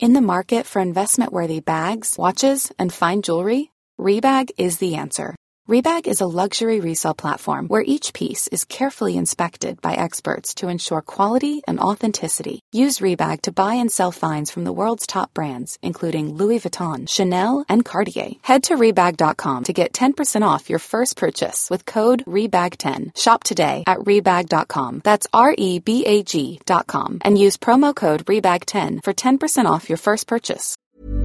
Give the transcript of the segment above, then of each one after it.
In the market for investment-worthy bags, watches, and fine jewelry, Rebag is the answer. Rebag is a luxury resale platform where each piece is carefully inspected by experts to ensure quality and authenticity. Use Rebag to buy and sell finds from the world's top brands, including Louis Vuitton, Chanel, and Cartier. Head to Rebag.com to get 10% off your first purchase with code REBAG10. Shop today at Rebag.com. That's REBAG.com. And use promo code REBAG10 for 10% off your first purchase.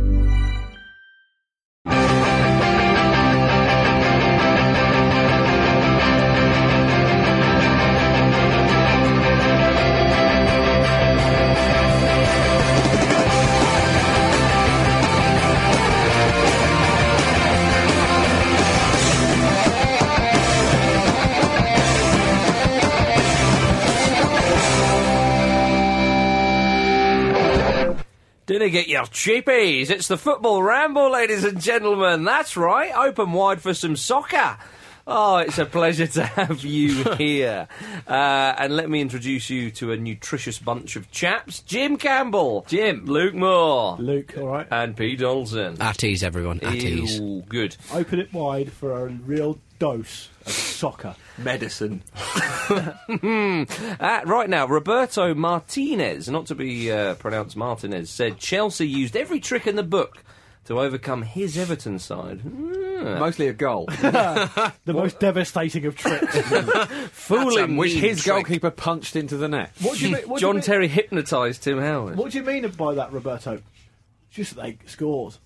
Didn't get your cheapies. It's the Football Ramble, ladies and gentlemen. That's right, open wide for some soccer. Oh, it's a pleasure to have you here. And let me introduce you to a nutritious bunch of chaps. Jim Campbell. Jim. Luke Moore. Luke, all right. And Pete Olsen. At ease, everyone. At ease. Ooh, good. Open it wide for a real dose of soccer. Medicine. Right now, Roberto Martinez, not to be pronounced Martinez, said Chelsea used every trick in the book to overcome his Everton side. Mostly a goal. The most devastating of tricks. Fooling which me his trick. goalkeeper punched into the net. What do you mean? John Terry hypnotised Tim Howard. What do you mean by that, Roberto? Just like scores.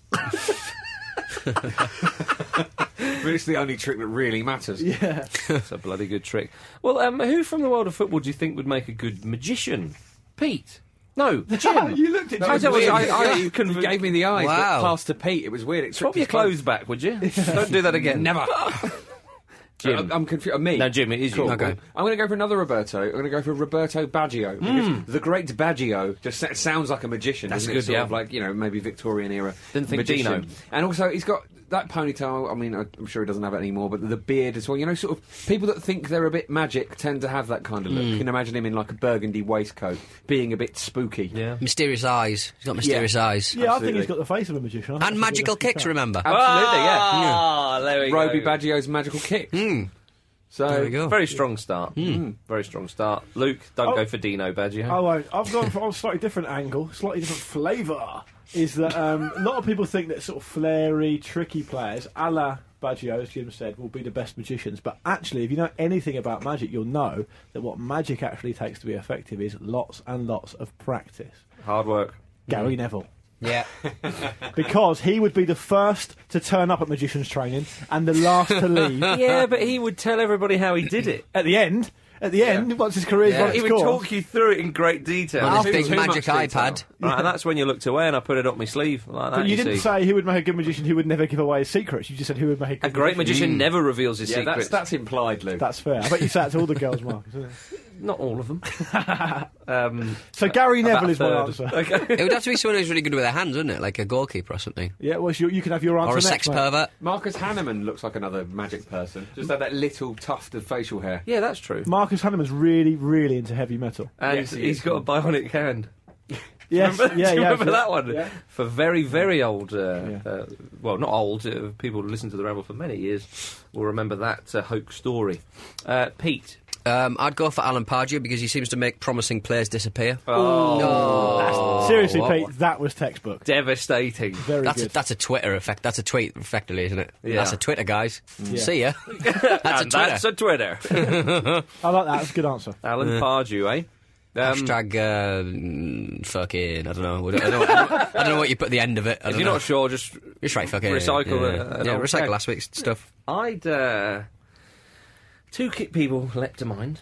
It's the only trick that really matters. Yeah. It's a bloody good trick. Well, who from the world of football do you think would make a good magician? Pete? No, Jim. You looked at I Jim. You gave me the eyes, Wow. but passed to Pete. It was weird. It Swap your clothes back, would you? Don't do that again. Never. Jim. I'm confused. Me? No, Jim, it is Cool. you. Okay. I'm going to go for another Roberto. I'm going to go for Roberto Baggio. because The great Baggio just sounds like a magician. That's doesn't good, it? Sort yeah. of like, maybe Victorian era Didn't think magician. Dino. And also, he's got that ponytail. I mean, I'm sure he doesn't have it anymore, but the beard as well. Sort of people that think they're a bit magic tend to have that kind of look. You can imagine him in like a burgundy waistcoat, being a bit spooky. Yeah. Mysterious eyes. He's got mysterious eyes. Yeah, I think Absolutely. he's got the face of a magician. I think And that's a magical good kicks, remember? Absolutely, yeah. Ah, there we Roby go. Baggio's magical kicks. So There we go. Very strong start. Very strong start. Luke, don't go for Dino Baggio. I won't. I've gone for a slightly different angle, slightly different flavour. Is that a lot of people think that sort of flary, tricky players, a la Baggio, as Jim said, will be the best magicians. But actually, if you know anything about magic, you'll know that what magic actually takes to be effective is lots and lots of practice. Hard work. Gary Neville. Yeah. Because he would be the first to turn up at magician's training and the last to leave. Yeah, but he would tell everybody how he did it. At the end, once his career's run its He would course. talk you through it in great detail. On his think big too magic much detail. iPad. Right, and that's when you looked away and I put it up my sleeve like that. But you didn't see. say who would make a good magician who would never give away his secrets. You just said who would make a good A great magician never reveals his yeah, secrets. that's implied, Luke. That's fair. I bet you say that to all the girls, Marcus. Isn't it? Not all of them. So Gary About Neville a is my third. answer. Okay. It would have to be someone who's really good with their hands, wouldn't it? Like a goalkeeper or something. Yeah, well, you can have your answer Or a next, sex mate. pervert. Marcus Hanneman looks like another magic person. Just had that little tuft of facial hair. Yeah, that's true. Marcus Hanneman's really, really into heavy metal. And Yes, he he's is. got a bionic hand. Yes, Do you remember that one? Yeah. For very, very old, Yeah. well, not old, people who listened to the Ramble for many years will remember that hoax story. Pete. I'd go for Alan Pardew because he seems to make promising players disappear. Seriously, what- Pete, that was textbook. Devastating. Very That's good. that's a Twitter effect. That's a tweet, effectively, isn't it? Yeah. That's a Twitter, guys. Yeah. See ya. That's a And Twitter. that's a Twitter. I like that. That's a good answer. Alan Pardew, eh? Hashtag fucking. I don't know. I don't know what you put at the end of it. I If don't you're know. not sure, just Just right, fucking recycle an yeah, old recycle tag. last week's stuff. I'd two people leapt to mind.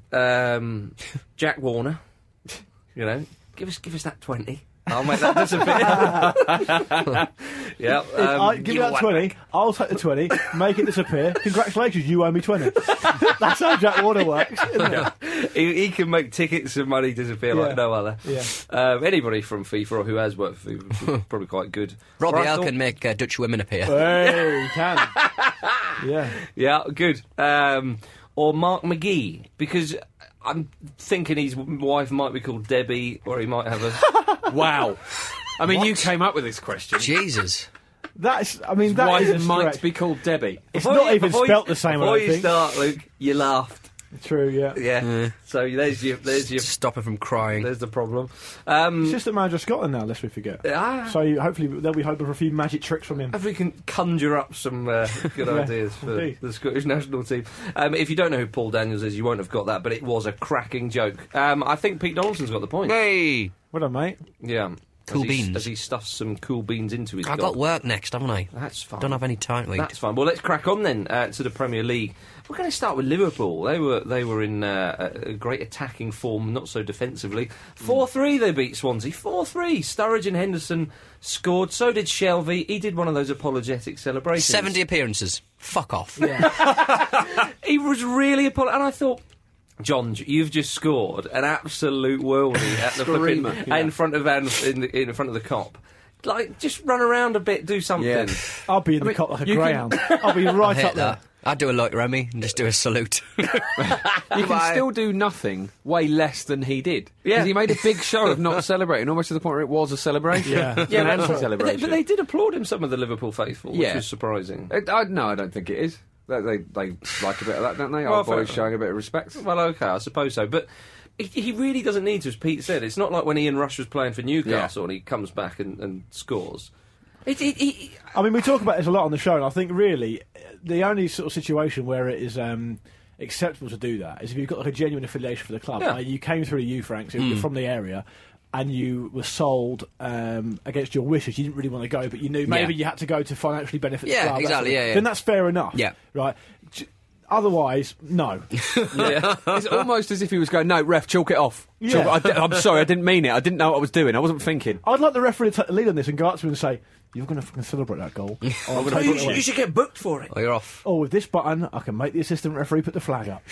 Jack Warner, give us that 20. I'll make that disappear. Yeah, Give me that 20, I'll take the 20, make it disappear. Congratulations, you owe me 20. That's how Jack Warner works, isn't it? he can make tickets and money disappear Yeah. like no other. Yeah. Anybody from FIFA or who has worked for FIFA is probably quite good. Robbie Right, L thought- can make Dutch women appear. Hey, you can. Yeah. Yeah, good. Or Mark McGee, because I'm thinking his wife might be called Debbie, or he might have a... Wow. I mean, you came up with this question. Jesus. That's, I mean, that Why is a did Mike stretch. be called Debbie? It's not even spelt the same, I Before don't you think. start, Luke, you laughed. True, yeah. Yeah. So there's your Stop her from crying. there's the problem. Assistant manager of Scotland now, lest we forget. So hopefully they'll be hoping for a few magic tricks from him. If we can conjure up some good ideas for indeed. the Scottish national team. If you don't know who Paul Daniels is, you won't have got that, but it was a cracking joke. I think Pete Donaldson's got the point. Hey! Well done, mate. Yeah. Cool as he, beans. As he stuffs some cool beans into his I've gob. got work next, haven't I? That's fine. Don't have any time to eat. That's fine. Well, let's crack on then to the Premier League. We're going to start with Liverpool. They were in a great attacking form, not so defensively. 4-3 they beat Swansea. 4-3. Sturridge and Henderson scored. So did Shelvey. He did one of those apologetic celebrations. 70 appearances. Fuck off. He was really and I thought, John, you've just scored an absolute worldie at the flipping, in front of in front of the Kop. Like, just run around a bit, do something. Yeah. I'll be in the cop like a greyhound. I'll be I right hate up there. that. I'd do a like Remy and just do a salute. You can still do nothing way less than he did. Yeah. Because he made a big show of not celebrating, almost to the point where it was a celebration. Yeah. An Yeah, anti-celebration. but they did applaud him, some of the Liverpool faithful, which Yeah. was surprising. No, I don't think it is. They like a bit of that, don't they? Well, Our boys fair- showing a bit of respect. Well, okay, I suppose so. But he really doesn't need to, as Pete said. It's not like when Ian Rush was playing for Newcastle and he comes back and scores. I mean, we talk about this a lot on the show, and I think really the only sort of situation where it is acceptable to do that is if you've got like a genuine affiliation for the club. Yeah. Like, you came through you, Frank, so you're from the area, and you were sold against your wishes. You didn't really want to go, but you knew maybe you had to go to financially benefit the Yeah, club. that exactly, sort of- yeah, yeah. Then that's fair enough. Yeah. Right. Otherwise, no. It's almost as if he was going, no, ref, chalk it off. Yeah. I'm sorry, I didn't mean it. I didn't know what I was doing. I wasn't thinking. I'd like the referee to take the lead on this and go up to him and say, "You're going to fucking celebrate that goal." Or, Oh, you should get booked for it. Oh, you're off. or with this button, I can make the assistant referee put the flag up.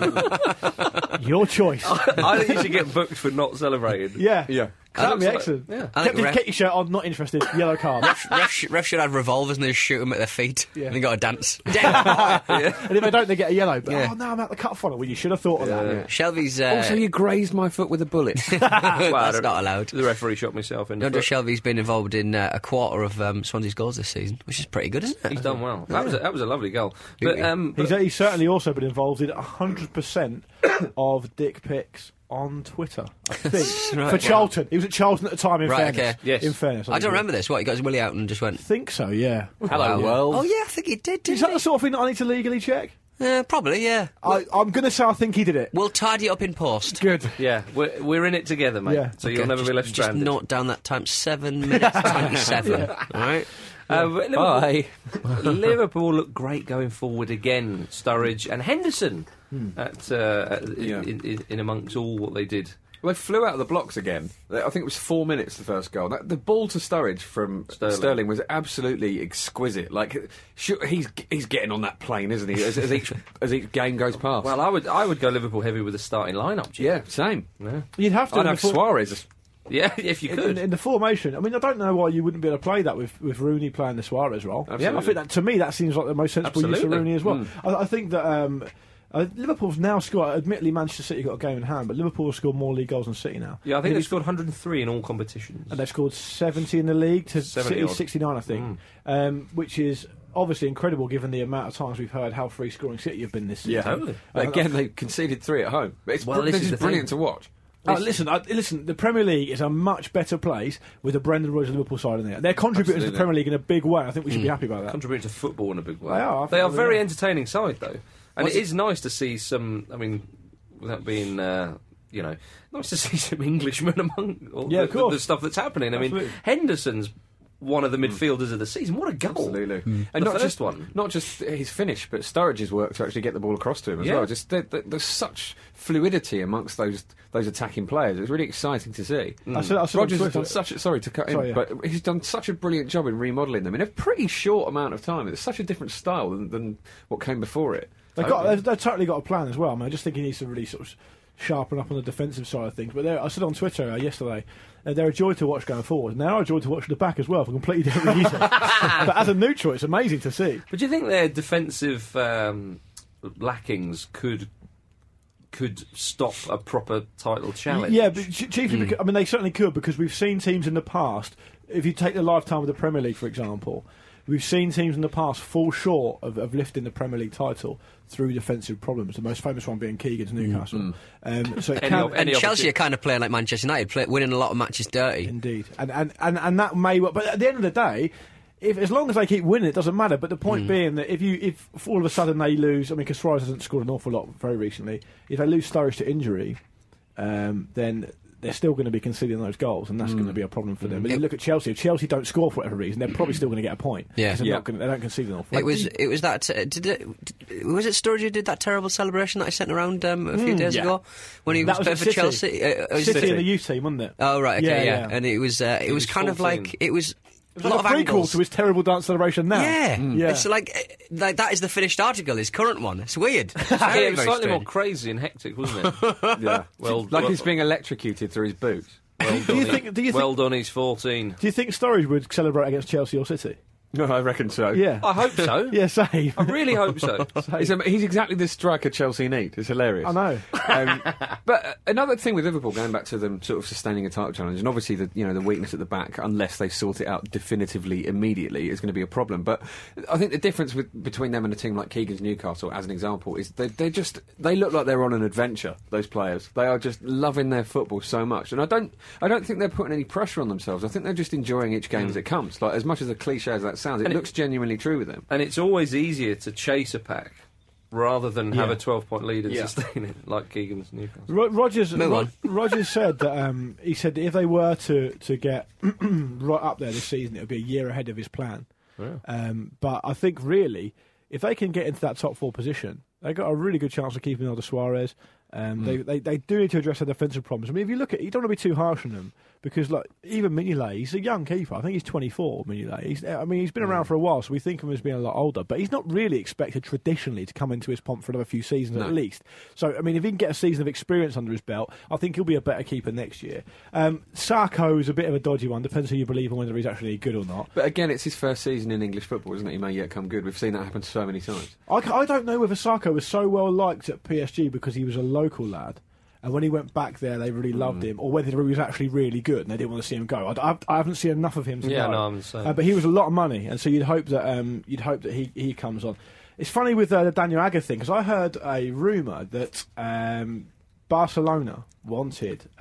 Your choice. I think you should get booked for not celebrating. Yeah. Yeah. That'd be looks like- excellent. yeah. I think Get your shirt on, not interested. Yellow card. Ref should have revolvers and they just shoot them at their feet. Yeah. And they got to dance. And if they don't, they get a yellow. But, Yeah. oh, no, I'm at the cut funnel. Well, you should have thought of that. Shelby's... Also, you grazed my foot with a bullet. Well, I that's don't- not allowed. The referee shot myself in the Andre foot. Shelby's been involved in a quarter of Swansea's goals this season, which is pretty good, isn't it? He's done well. That was a lovely goal. But, He's certainly also been involved in 100% of dick pics on Twitter, I think. Right. For Charlton. He was at Charlton at the time, in Right, fairness. okay. Yes. In fairness. I don't remember this. What, he got his willy out and just went... I think so, yeah. Hello, world. Oh, yeah, I think he did, Is didn't that the sort of thing that I need to legally check? he? Probably, yeah. I'm going to say I think he did it. We'll tidy it up in post. Good. yeah, we're in it together, mate. Yeah. So you'll Okay, never be left just stranded. note down that time, 7 minutes 27. All right? But Liverpool, Bye. Liverpool look great going forward again. Sturridge and Henderson in amongst all what they did. Well, they flew out of the blocks again. I think it was 4 minutes, the first goal. The ball to Sturridge from Sterling was absolutely exquisite. Like, he's getting on that plane, isn't he, as each game goes past. Well, I would go Liverpool heavy with the starting lineup. Jim. yeah, same. Yeah. You'd have to. I'd have Suarez. Yeah, if you could. In the formation, I mean, I don't know why you wouldn't be able to play that with Rooney playing the Suarez role. Absolutely. I think that, to me, that seems like the most sensible use of Absolutely. Rooney as well. I think that Liverpool's now scored. Admittedly, Manchester City got a game in hand, but Liverpool have scored more league goals than City now. Yeah, I think they've scored 103 in all competitions. And they've scored 70 in the league to 70 City's odd. 69, I think, which is obviously incredible given the amount of times we've heard how free scoring City have been this season. totally. But again, they conceded 3 at home. But Well, this this is is the brilliant thing. to watch. Listen. The Premier League is a much better place with a Brendan Rodgers Liverpool side in there. They're contributors to the Absolutely. Premier League in a big way. I think we should be happy about that. Contributing to football in a big way. They are, I They think are they very are. entertaining side, though. And it is nice to see some, I mean, without being, nice to see some Englishmen among all Yeah, of course. the stuff that's happening. I mean, Absolutely. Henderson's one of the midfielders of the season. What a goal. Absolutely. The And not first just one. not just his finish, but Sturridge's work to actually get the ball across to him as Yeah. well. Just there's such fluidity amongst those attacking players. It's really exciting to see. I said on Rodgers has Twitter- done such a, sorry to cut in, Sorry, yeah. but he's done such a brilliant job in remodelling them in a pretty short amount of time. It's such a different style than what came before it. They've totally got a plan as well. I mean, I just think he needs to really sort of sharpen up on the defensive side of things. But I said on Twitter yesterday, they're a joy to watch going forward. And they are a joy to watch at the back as well for completely different reasons. But as a neutral, it's amazing to see. But do you think their defensive lackings could stop a proper title challenge? Yeah, but chiefly because, I mean, they certainly could because we've seen teams in the past if you take the lifetime of the Premier League, for example, we've seen teams in the past fall short of lifting the Premier League title through defensive problems. The most famous one being Keegan's Newcastle. So it And Chelsea are kind of playing like Manchester United, winning a lot of matches dirty. Indeed, and that may well. But at the end of the day, as long as they keep winning, it doesn't matter. But the point being that if all of a sudden they lose, I mean, because Suarez hasn't scored an awful lot very recently. If they lose Sturridge to injury, then they're still going to be conceding those goals, and that's going to be a problem for them. But you look at Chelsea. If Chelsea don't score for whatever reason, they're probably still going to get a point. Yeah, they don't concede an awful lot. It was that. Was it Sturridge who did that terrible celebration that I sent around a few days ago when he was playing for Chelsea? City in the youth team, wasn't it? Oh right, okay, yeah. And it was kind of 14. like it was. It was like a prequel to his terrible dance celebration now. Yeah. It's like that is the finished article, his current one. It's weird. It's very, it was very slightly more strange. crazy and hectic, wasn't it? Yeah. Well, like he's being electrocuted through his boots. Well done, well done, he's 14. Do you think Sturridge would celebrate against Chelsea or City? No, I reckon so. Yeah. I hope so. Yeah, same. I really hope so. He's exactly the striker Chelsea need. It's hilarious. I know. But another thing with Liverpool, going back to them sort of sustaining a title challenge, and obviously the weakness at the back, unless they sort it out definitively immediately, is going to be a problem. But I think the difference between them and a team like Keegan's Newcastle, as an example, is they look like they're on an adventure. Those players, they are just loving their football so much, and I don't think they're putting any pressure on themselves. I think they're just enjoying each game as it comes. Like, as much as a cliche as that sounds, it looks genuinely true with them. And it's always easier to chase a pack rather than have a 12-point lead and sustain it, like Keegan's Newcastle. Rogers said that he said that if they were to get right up there this season, it would be a year ahead of his plan. Yeah. But I think really, if they can get into that top 4 position, they've got a really good chance of keeping Aldo Suarez. They do need to address their defensive problems. I mean, if you look at, you don't want to be too harsh on them, because like even Mignolet, he's a young keeper. I think he's 24. Mignolet. He's been around for a while, so we think of him as being a lot older. But he's not really expected traditionally to come into his pomp for another few seasons at least. So I mean, if he can get a season of experience under his belt, I think he'll be a better keeper next year. Sarko is a bit of a dodgy one. Depends who you believe and whether he's actually good or not. But again, it's his first season in English football, isn't it? He may yet come good. We've seen that happen so many times. I don't know whether Sarko was so well liked at PSG because he was a local lad, and when he went back there they really loved him, or whether he was actually really good and they didn't want to see him go. I haven't seen enough of him to know. No, I'm the same. But he was a lot of money, and so you'd hope that he comes on. It's funny with the Daniel Agger thing, because I heard a rumour that Barcelona wanted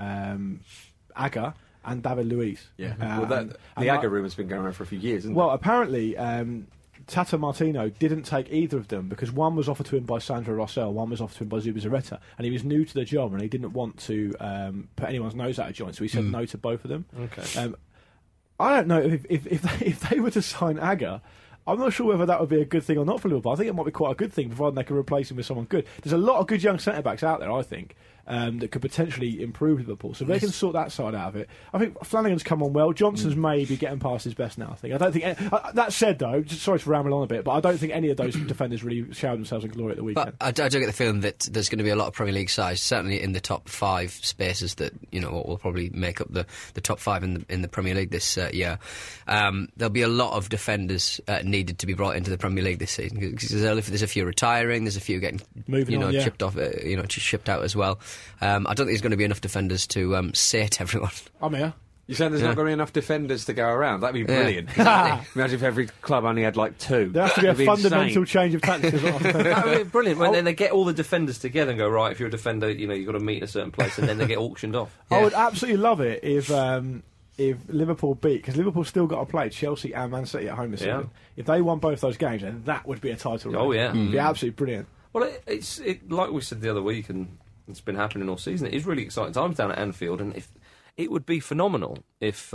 Agger and David Luiz. Yeah, the Agger rumour's been going around for a few years, isn't it? Well, apparently Tata Martino didn't take either of them, because one was offered to him by Sandro Rossell, one was offered to him by Zubizarreta, and he was new to the job and he didn't want to put anyone's nose out of joint, so he said no to both of them. Okay. I don't know if they were to sign Agger, I'm not sure whether that would be a good thing or not for Liverpool. I think it might be quite a good thing, provided they can replace him with someone good. There's a lot of good young centre-backs out there, I think, that could potentially improve Liverpool. So if they can sort that side out of it, I think Flanagan's come on well. Johnson's maybe getting past his best now, I think. I don't think... that said, though, sorry to ramble on a bit, but I don't think any of those defenders really showered themselves in glory at the weekend. But I do get the feeling that there's going to be a lot of Premier League sides, certainly in the top 5 spaces that, will probably make up the top 5 in the Premier League this year. There'll be a lot of defenders needed to be brought into the Premier League this season, because there's a few retiring, there's a few getting chipped off, shipped out as well. I don't think there's going to be enough defenders to sate everyone. I'm here. You're saying there's not going to be enough defenders to go around? That'd be brilliant. Imagine if every club only had like 2. There has to be a fundamental change of tactics. That would be brilliant. When then they get all the defenders together and go, right, if you're a defender, you've got to meet in a certain place, and then they get auctioned off. I would absolutely love it if Liverpool beat, because Liverpool's still got to play Chelsea and Man City at home this season. If they won both those games, then that would be a title race. Oh, yeah. It'd be absolutely brilliant. Well, it's like we said the other week, and it's been happening all season. It is really exciting times down at Anfield, and it would be phenomenal if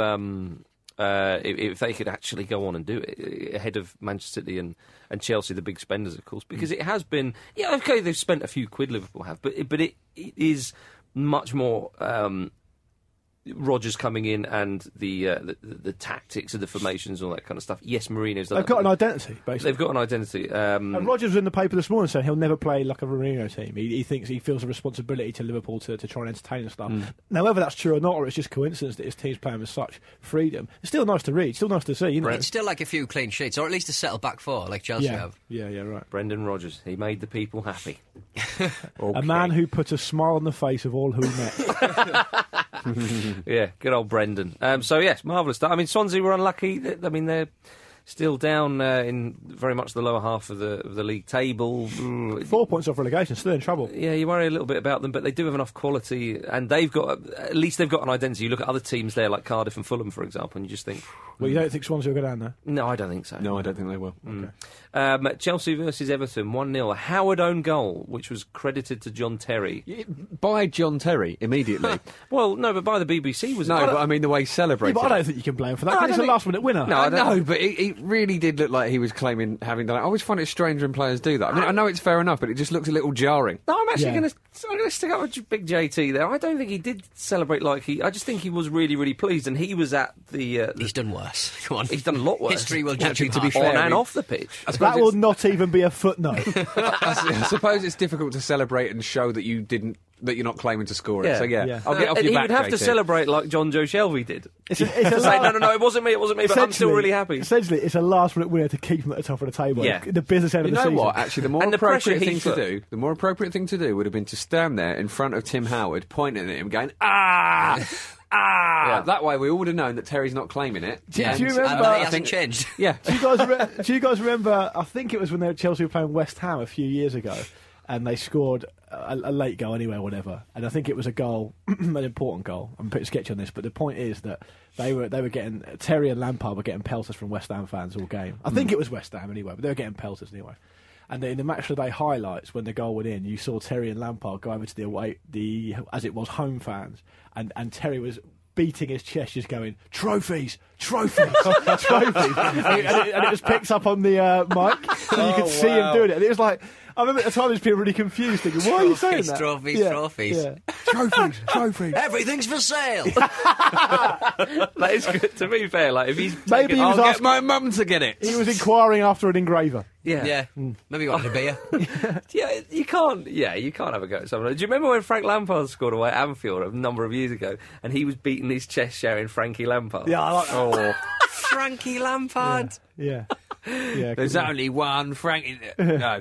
they could actually go on and do it ahead of Manchester City and Chelsea, the big spenders, of course, because it has been. Yeah, okay, they've spent a few quid. Liverpool have, but it is much more. Rodgers coming in and the tactics of the formations and all that kind of stuff. Yes, Mourinho's done. They've got an identity, basically. They've got an identity. And Rodgers was in the paper this morning saying he'll never play like a Mourinho team. He thinks he feels a responsibility to Liverpool to try and entertain and stuff. Now, whether that's true or not, or it's just coincidence that his team's playing with such freedom, it's still nice to read, still nice to see. It's still like a few clean sheets, or at least a settled back 4 like Chelsea have. Yeah, right. Brendan Rodgers, he made the people happy. A man who put a smile on the face of all who he met. Yeah, good old Brendan. So, yes, marvellous stuff. I mean, Swansea were unlucky. I mean, they're still down in very much the lower half of the league table. 4 points off relegation, still in trouble. Yeah, you worry a little bit about them, but they do have enough quality, and at least they've got an identity. You look at other teams there, like Cardiff and Fulham, for example, and you just think... Well, you don't think Swansea will go down there? No, I don't think so. No, I don't think they will. Okay. Chelsea versus Everton, 1-0. Howard own goal, which was credited to John Terry. By John Terry, immediately. Well, no, but by the BBC, was No, it? but I mean the way he celebrated. Yeah, but I don't think you can blame him for that, No, I because it's a don't think- last-minute winner. No, I know, but he really did look like he was claiming having done it. I always find it strange when players do that. I mean, I know it's fair enough, but it just looks a little jarring. No, I'm actually Yeah. going to stick up with big JT there. I don't think he did celebrate like I just think he was really, really pleased, and he was at the He's done worse. Come on. he's done a lot worse. History will judge Actually, him to be hard. fair, on and we- off the pitch. That will not even be a footnote. I suppose it's difficult to celebrate and show that you're not claiming to score it. Yeah. So Yeah. I'll get off And your he back, would have to JT. celebrate like John Joe Shelby did. It's a Say, no, it wasn't me, but I'm still essentially- really happy. Essentially, it's a last-minute winner to keep him at the top of the table. Yeah. The business end You of the know season. what? Actually, the more And the pressure appropriate he thing to put- do, the more appropriate thing to do would have been to stand there in front of Tim Howard, pointing at him, going ah. Yeah. That way we all would have known that Terry's not claiming it. Do you And- remember- And I he hasn't think- changed. Yeah. Do you guys remember? I think it was when Chelsea were playing West Ham a few years ago, and they scored a late goal anyway, whatever. And I think it was a goal, an important goal. I'm pretty sketchy on this, but the point is that they were getting Terry and Lampard were getting pelters from West Ham fans all game. I think it was West Ham anyway, but they were getting pelters anyway. And in the match of the day highlights, when the goal went in, you saw Terry and Lampard go over to the as it was home fans, and Terry was beating his chest, just going, trophies, trophies, trophies. And it was picked up on the mic, so you could see him doing it. And it was like, I remember at the time, just being really confused, thinking, why are you saying that? Trophies, Yeah, trophies. yeah. Trophies, trophies. Everything's for sale. That is good. To be fair, like if he's Maybe taken- he was I'll get asking- my mum to get it. He was inquiring after an engraver. yeah. Maybe you wanted a beer. Yeah, you can't have a go at someone. Do you remember when Frank Lampard scored away at Anfield a number of years ago, and he was beating his chest shouting Frankie Lampard? Yeah, I like that. Oh, Frankie Lampard. Yeah. Yeah. There's only one Frankie. No.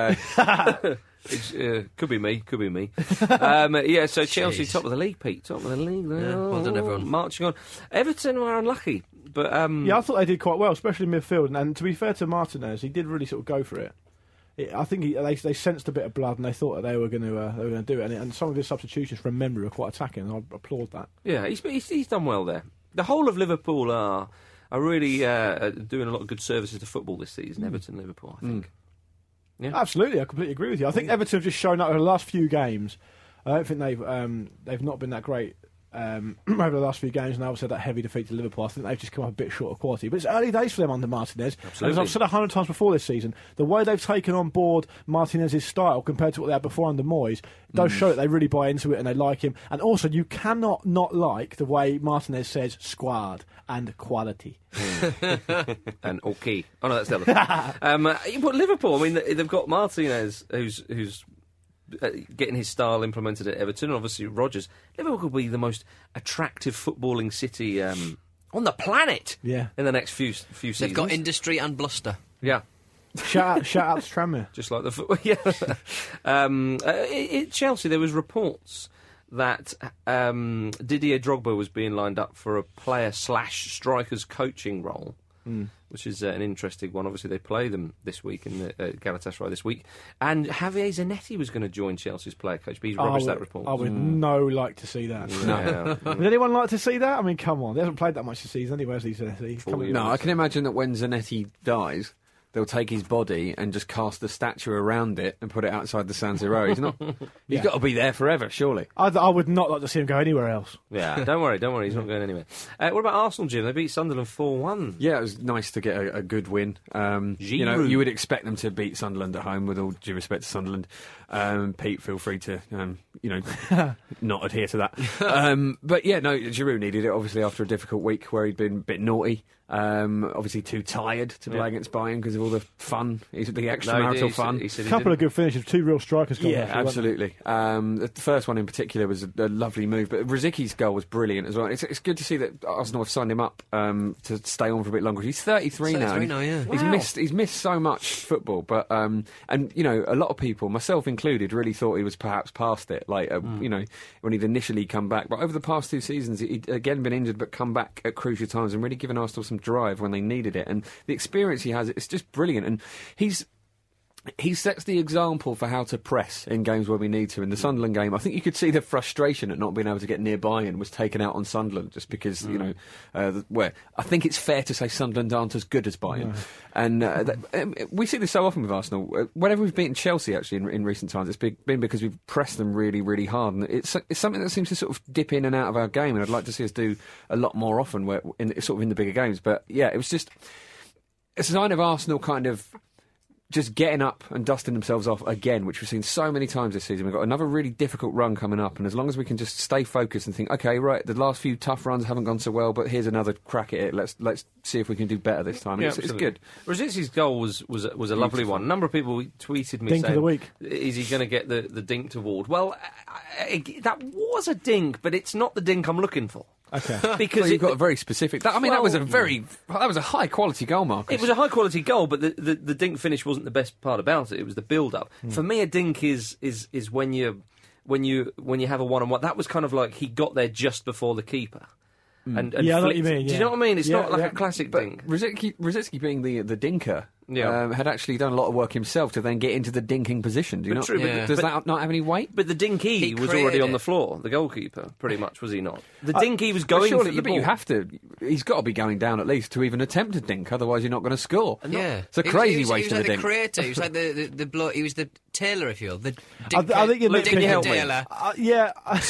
could be me. Yeah, so Chelsea Jeez. top of the league, Pete. Top of the league. well done, everyone. Marching on. Everton were unlucky, but Yeah, I thought they did quite well, especially in midfield. And to be fair to Martinez, he did really sort of go for it. I think they sensed a bit of blood, and they thought that they were going to do it. And some of his substitutions from memory were quite attacking, and I applaud that. yeah, he's done well there. The whole of Liverpool are really doing a lot of good services to football this season. Everton, Liverpool, I think. Yeah. Absolutely, I completely agree with you. I think Everton have just shown up over the last few games. I don't think they've not been that great over the last few games, and obviously that heavy defeat to Liverpool. I think they've just come up a bit short of quality. But it's early days for them under Martinez. Absolutely. And as I've said 100 times before this season, the way they've taken on board Martinez's style compared to what they had before under Moyes does show that they really buy into it and they like him. And also, you cannot not like the way Martinez says squad and quality. And okay. Oh no, that's the other. But Liverpool, I mean, they've got Martinez, who's getting his style implemented at Everton, and obviously Rodgers. Liverpool could be the most attractive footballing city on the planet. Yeah. In the next few seasons. They've got industry and bluster. Yeah. shout out to Tranmere. Just like the football. Yeah. At Chelsea, there was reports that Didier Drogba was being lined up for a player/strikers coaching role, which is an interesting one. Obviously, they play them this week in the Galatasaray this week, and Javier Zanetti was going to join Chelsea's player coach, but he's rubbished that report. I would like to see that. Yeah. Would anyone like to see that? I mean, come on. They hasn't played that much this season anyway, has he, Zanetti? Come on. No, I can imagine that when Zanetti dies, they'll take his body and just cast a statue around it and put it outside the San Siro. He's not. He's got to be there forever, surely. I would not like to see him go anywhere else. Yeah, don't worry, he's not going anywhere. What about Arsenal, Jim? They beat Sunderland 4-1. Yeah, it was nice to get a good win. Giroud. You would expect them to beat Sunderland at home, with all due respect to Sunderland. Pete, feel free to, not adhere to that. But yeah, no, Giroud needed it, obviously, after a difficult week where he'd been a bit naughty. Obviously too tired to play against Bayern because of all the fun, the No, he extramarital did. fun. He said he A couple didn't. of good finishes, 2 real strikers. Gone Yeah, actually, weren't absolutely. The first one in particular was a lovely move, but Ruzicki's goal was brilliant as well. It's good to see that Arsenal have signed him up to stay on for a bit longer. He's 33 now. 33 now, yeah. He's missed so much football, but and you know, a lot of people, myself included, really thought he was perhaps past it. Like you know, when he'd initially come back, but over the past 2 seasons, he'd again been injured, but come back at crucial times and really given Arsenal some drive when they needed it. And the experience he has, it's just brilliant. And he sets the example for how to press in games where we need to. In the Sunderland game, I think you could see the frustration at not being able to get near Bayern was taken out on Sunderland just because, you know, where I think it's fair to say Sunderland aren't as good as Bayern. And we see this so often with Arsenal. Whenever we've beaten Chelsea, actually, in recent times, it's been because we've pressed them really, really hard. And it's something that seems to sort of dip in and out of our game, and I'd like to see us do a lot more often in the bigger games. But, yeah, it was just a sign of Arsenal kind of just getting up and dusting themselves off again, which we've seen so many times this season. We've got another really difficult run coming up, and as long as we can just stay focused and think, okay, right, the last few tough runs haven't gone so well, but here's another crack at it. Let's see if we can do better this time. Yeah, It's good. Rosicki's goal was a lovely one. A number of people tweeted me Dink of saying, the week. "Is he going to get the Dink award?" Well, that was a dink, but it's not the dink I'm looking for. Okay. Because Well, you've got a very specific. That was a high quality goal, Marcus. It was a high quality goal, but the dink finish wasn't the best part about it. It was the build up. For me, a dink is when you have a 1-on-1. That was kind of like he got there just before the keeper. And Yeah, I know what you flicked. mean, Do you yeah. know what I mean? It's Yeah, not like yeah. a classic But dink. Ruzicki being the dinker, Yeah. had actually done a lot of work himself to then get into the dinking position. Do you But not? true, but- Yeah. Does but- that not have any weight? But the dinky He was already created on the it. floor. The goalkeeper, pretty much, was he not? The dinky was Well, going surely, for the but ball. you have to. He's got to be going down at least to even attempt a dink. Otherwise, you're not going to score. Yeah, it's a He was- crazy he was, waste he was of a like dink. the creator. He was like the bloke. He was the tailor, if you will. The I think you're Luke, can you help me? tailor. Yeah,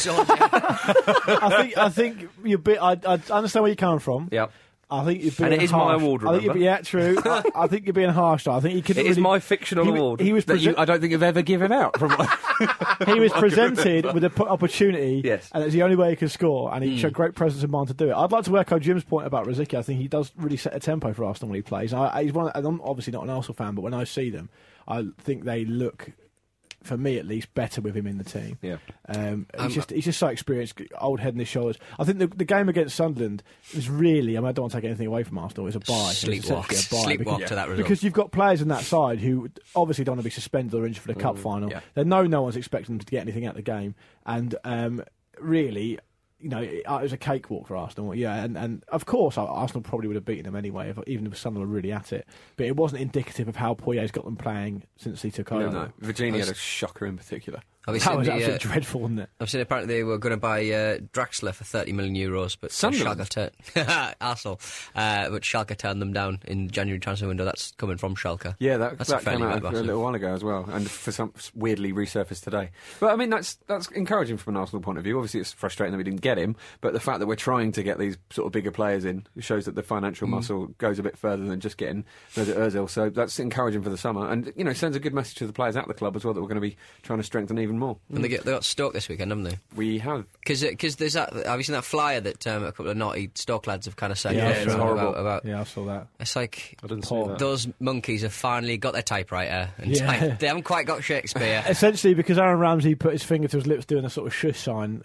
I think you're bit. I understand where you're coming from. Yep. I think you're being And it is my harsh. award, I think remember? yeah, true. I think you're being harsh. Though. I think he couldn't. It is really, my fictional he, award. He was I don't think you've ever given out. From he was presented with an opportunity, Yes. and it's the only way he could score, and he showed great presence of mind to do it. I'd like to echo Jim's point about Ruzicki. I think he does really set a tempo for Arsenal when he plays. He's one. I'm obviously not an Arsenal fan, but when I see them, I think they look, for me at least, better with him in the team. Yeah. He's just so experienced, old head on his shoulders. I think the game against Sunderland was really, I don't want to take anything away from Arsenal, it was a bye. Sleepwalk. It was essentially a bye Sleepwalk to that result. because you've got players in that side who obviously don't want to be suspended or injured for the cup final. yeah. They know no one's expecting them to get anything out of the game, and really, you know, it was a cakewalk for Arsenal. Yeah, and of course Arsenal probably would have beaten them anyway, even if Sunderland were really at it. But it wasn't indicative of how Poyet's got them playing since he took over. No, Virginia had a shocker in particular. Have you That seen was the, absolutely dreadful, wasn't it? I've seen apparently they were going to buy Draxler for €30 million, but Sunderland? Arsenal. But Schalke turned them down in the January transfer window. That's coming from Schalke. Yeah, That's a that fairly came out bad a bastard. little while ago as well, and for some weirdly resurfaced today. But I mean, that's encouraging from an Arsenal point of view. Obviously, it's frustrating that we didn't get him, but the fact that we're trying to get these sort of bigger players in shows that the financial muscle goes a bit further than just getting Mesut Ozil. So that's encouraging for the summer, and you know, sends a good message to the players at the club as well that we're going to be trying to strengthen even more. And they got Stoke this weekend, haven't they? We have. Because there's that. Have you seen that flyer that a couple of naughty Stoke lads have kind of sent? Yeah, out it's around horrible. About, Yeah, I saw that. it's like I didn't see Paul. that. those monkeys have finally got their typewriter and Yeah. they haven't quite got Shakespeare. Essentially, because Aaron Ramsey put his finger to his lips doing a sort of shush sign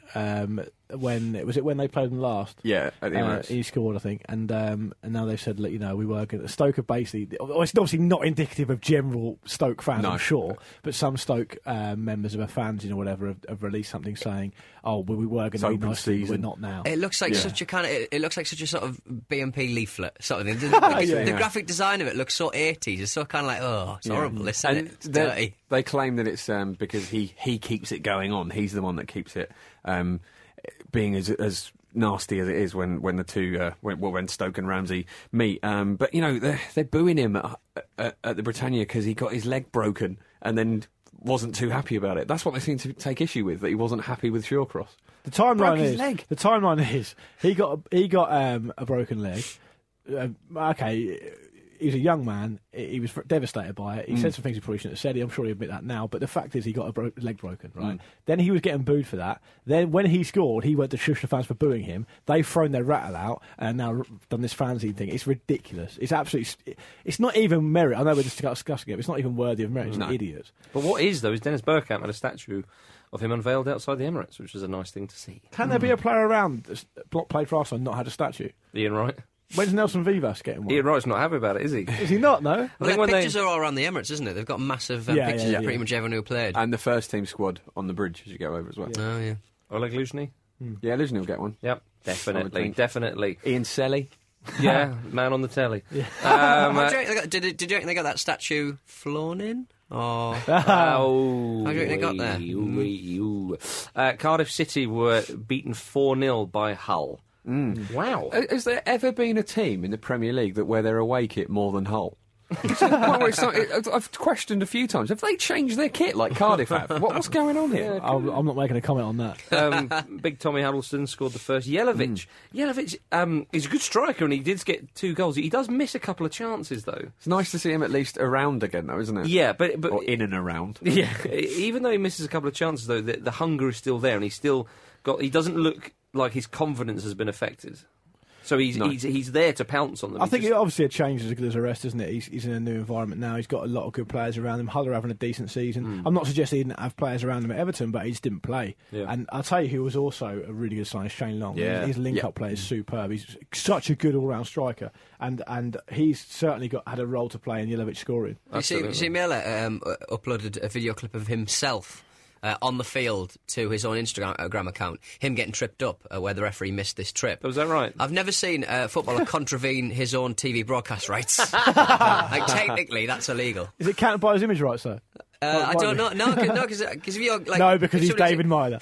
when they played them last. Yeah, at the Emirates. He scored, I think, and now they've said, look, you know, we were going to Stoke have basically. It's obviously not indicative of general Stoke fans, No. I'm sure, but some Stoke members of our fans, you know, whatever, have released something saying, "Oh, well, we were going It's to be open nice, to you, but we're season. not now." It looks like Yeah. such a kind of. It looks like such a sort of BMP leaflet sort of thing. The Yeah. graphic design of it looks so 80s. It's so kind of like, oh, it's horrible. This And It's dirty. they claim that it's because he keeps it going on. He's the one that keeps it being as nasty as it is when the two when Stoke and Ramsey meet. But you know they're booing him at the Britannia because he got his leg broken and then wasn't too happy about it. That's what they seem to take issue with, that he wasn't happy with Shawcross. The timeline Broke his is leg. the timeline is he got a broken leg. Okay, he's a young man. He was devastated by it. He said some things he probably shouldn't have said. I'm sure he'll admit that now. But the fact is, he got a leg broken, right? Then he was getting booed for that. Then when he scored, he went to shush the fans for booing him. They've thrown their rattle out and now done this fanzine thing. It's ridiculous. It's absolutely. It's not even merit. I know we're just discussing it. But it's not even worthy of merit. It's idiots. But what is, though, is Dennis Bergkamp had a statue of him unveiled outside the Emirates, which is a nice thing to see. Can there be a player around that's played for Arsenal and not had a statue? Ian Wright. When's Nelson Vivas getting one? Ian Wright's not happy about it, is he? Is he not, no? I Well, think their when pictures are all around the Emirates, isn't it? They've got massive pictures of pretty much everyone who played. And the first team squad on the bridge as you go over as well. Oh, yeah. Oleg Luzhny? Yeah, Luzhny will get one. Yep, definitely. Ian Selly. Yeah, man on the telly. Did you reckon they got that statue flown in? Or Oh, how do you reckon they got there? Cardiff City were beaten 4-0 by Hull. Wow. Has there ever been a team in the Premier League that wear their away kit more than Hull? Well, I've questioned a few times. Have they changed their kit like Cardiff have? What's going on here? I'm not making a comment on that. Big Tommy Huddleston scored the first. Jelavic is a good striker, and he did get 2 goals. He does miss a couple of chances, though. It's nice to see him at least around again, though, isn't it? Yeah, but or in and around. Yeah, even though he misses a couple of chances, though, the hunger is still there, and he's still got. He doesn't look like his confidence has been affected. So he's there to pounce on them. I think it obviously a change is as good as a rest, isn't it? He's in a new environment now. He's got a lot of good players around him. Hull are having a decent season. I'm not suggesting he didn't have players around him at Everton, but he just didn't play. Yeah. And I'll tell you who was also a really good sign is Shane Long. Yeah. His link-up play is superb. He's such a good all-round striker. And he's certainly had a role to play in Jelavic scoring. You see Miller uploaded a video clip of himself on the field to his own Instagram account, him getting tripped up where the referee missed this trip. Was that right? I've never seen a footballer contravene his own TV broadcast rights. Like, technically, that's illegal. Is it counted by his image rights, though? I don't know. No, because if you're like... No, because he's David Myler.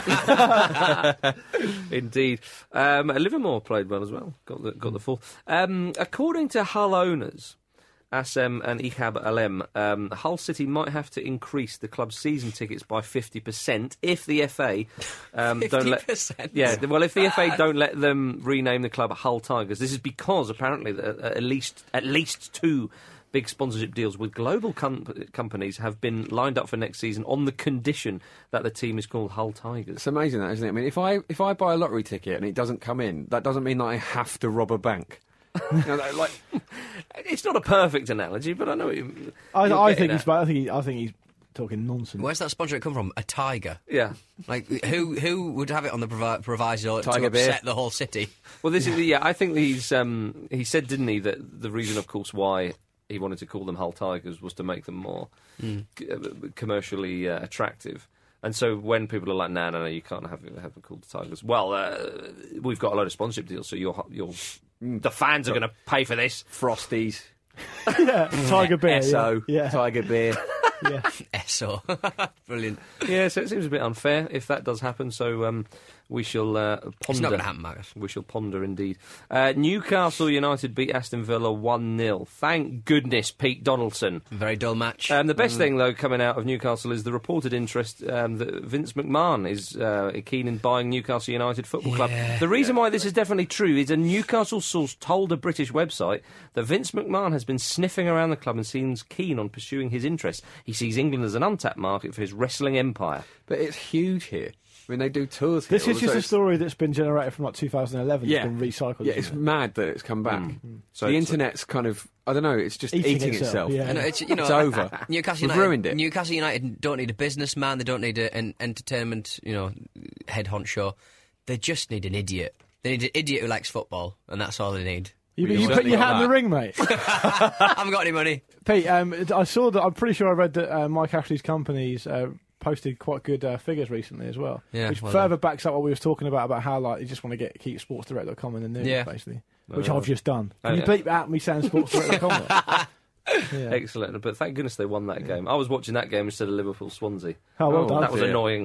Indeed. Livermore played well as well. Got the full. According to Hull owners, Assem and Ihab Alem, Hull City might have to increase the club's season tickets by 50% if the FA don't let. 50%? Yeah, well, if the FA don't let them rename the club Hull Tigers, this is because apparently at least 2 big sponsorship deals with global companies have been lined up for next season on the condition that the team is called Hull Tigers. It's amazing, that, isn't it? I mean, if I buy a lottery ticket and it doesn't come in, that doesn't mean that I have to rob a bank. It's not a perfect analogy, but I know what I think he's talking nonsense. Where's that sponsorship come from? A tiger? Yeah. Like, who would have it on the proviso Tiger to beer. upset the whole city? Well, this is I think he said, didn't he, that the reason, of course, why he wanted to call them Hull Tigers was to make them more commercially attractive. And so when people are like, no, you can't have them called the Tigers. Well, we've got a load of sponsorship deals, so the fans are going to pay for this. Frosties. Yeah, Tiger Beer. Esso. Yeah. Tiger Beer. Yeah. Esso. Brilliant. Yeah, so it seems a bit unfair if that does happen. So we shall ponder. It's not going to happen, Marcus. We shall ponder indeed. Newcastle United beat Aston Villa 1-0. Thank goodness, Pete Donaldson. Very dull match. The best thing, though, coming out of Newcastle is the reported interest that Vince McMahon is keen in buying Newcastle United Football Club. The reason why this is definitely true is a Newcastle source told a British website that Vince McMahon has been sniffing around the club and seems keen on pursuing his interests. He sees England as an untapped market for his wrestling empire. But it's huge here. I mean, they do tours here. This is just a story that's been generated from 2011. Yeah. It's been recycled. Yeah, it's mad that it's come back. So the internet's kind of, I don't know, it's just eating itself. Yeah. It's over. Newcastle We've United, ruined it. Newcastle United don't need a businessman. They don't need an entertainment, head honcho. They just need an idiot. They need an idiot who likes football, and that's all they need. You put certainly your got hat in the that. ring, mate. I haven't got any money. Pete, I saw that. I'm pretty sure I read that Mike Ashley's companies posted quite good figures recently as well. Yeah, which well further backs up what we was talking about how you just want to keep sportsdirect.com in the news, Yeah. basically. Which I've just done. Can you yeah. bleep out me saying sportsdirect.com? Yeah. Excellent, but thank goodness they won that game. I was watching that game instead of Liverpool-Swansea. Oh, well done. That was annoying.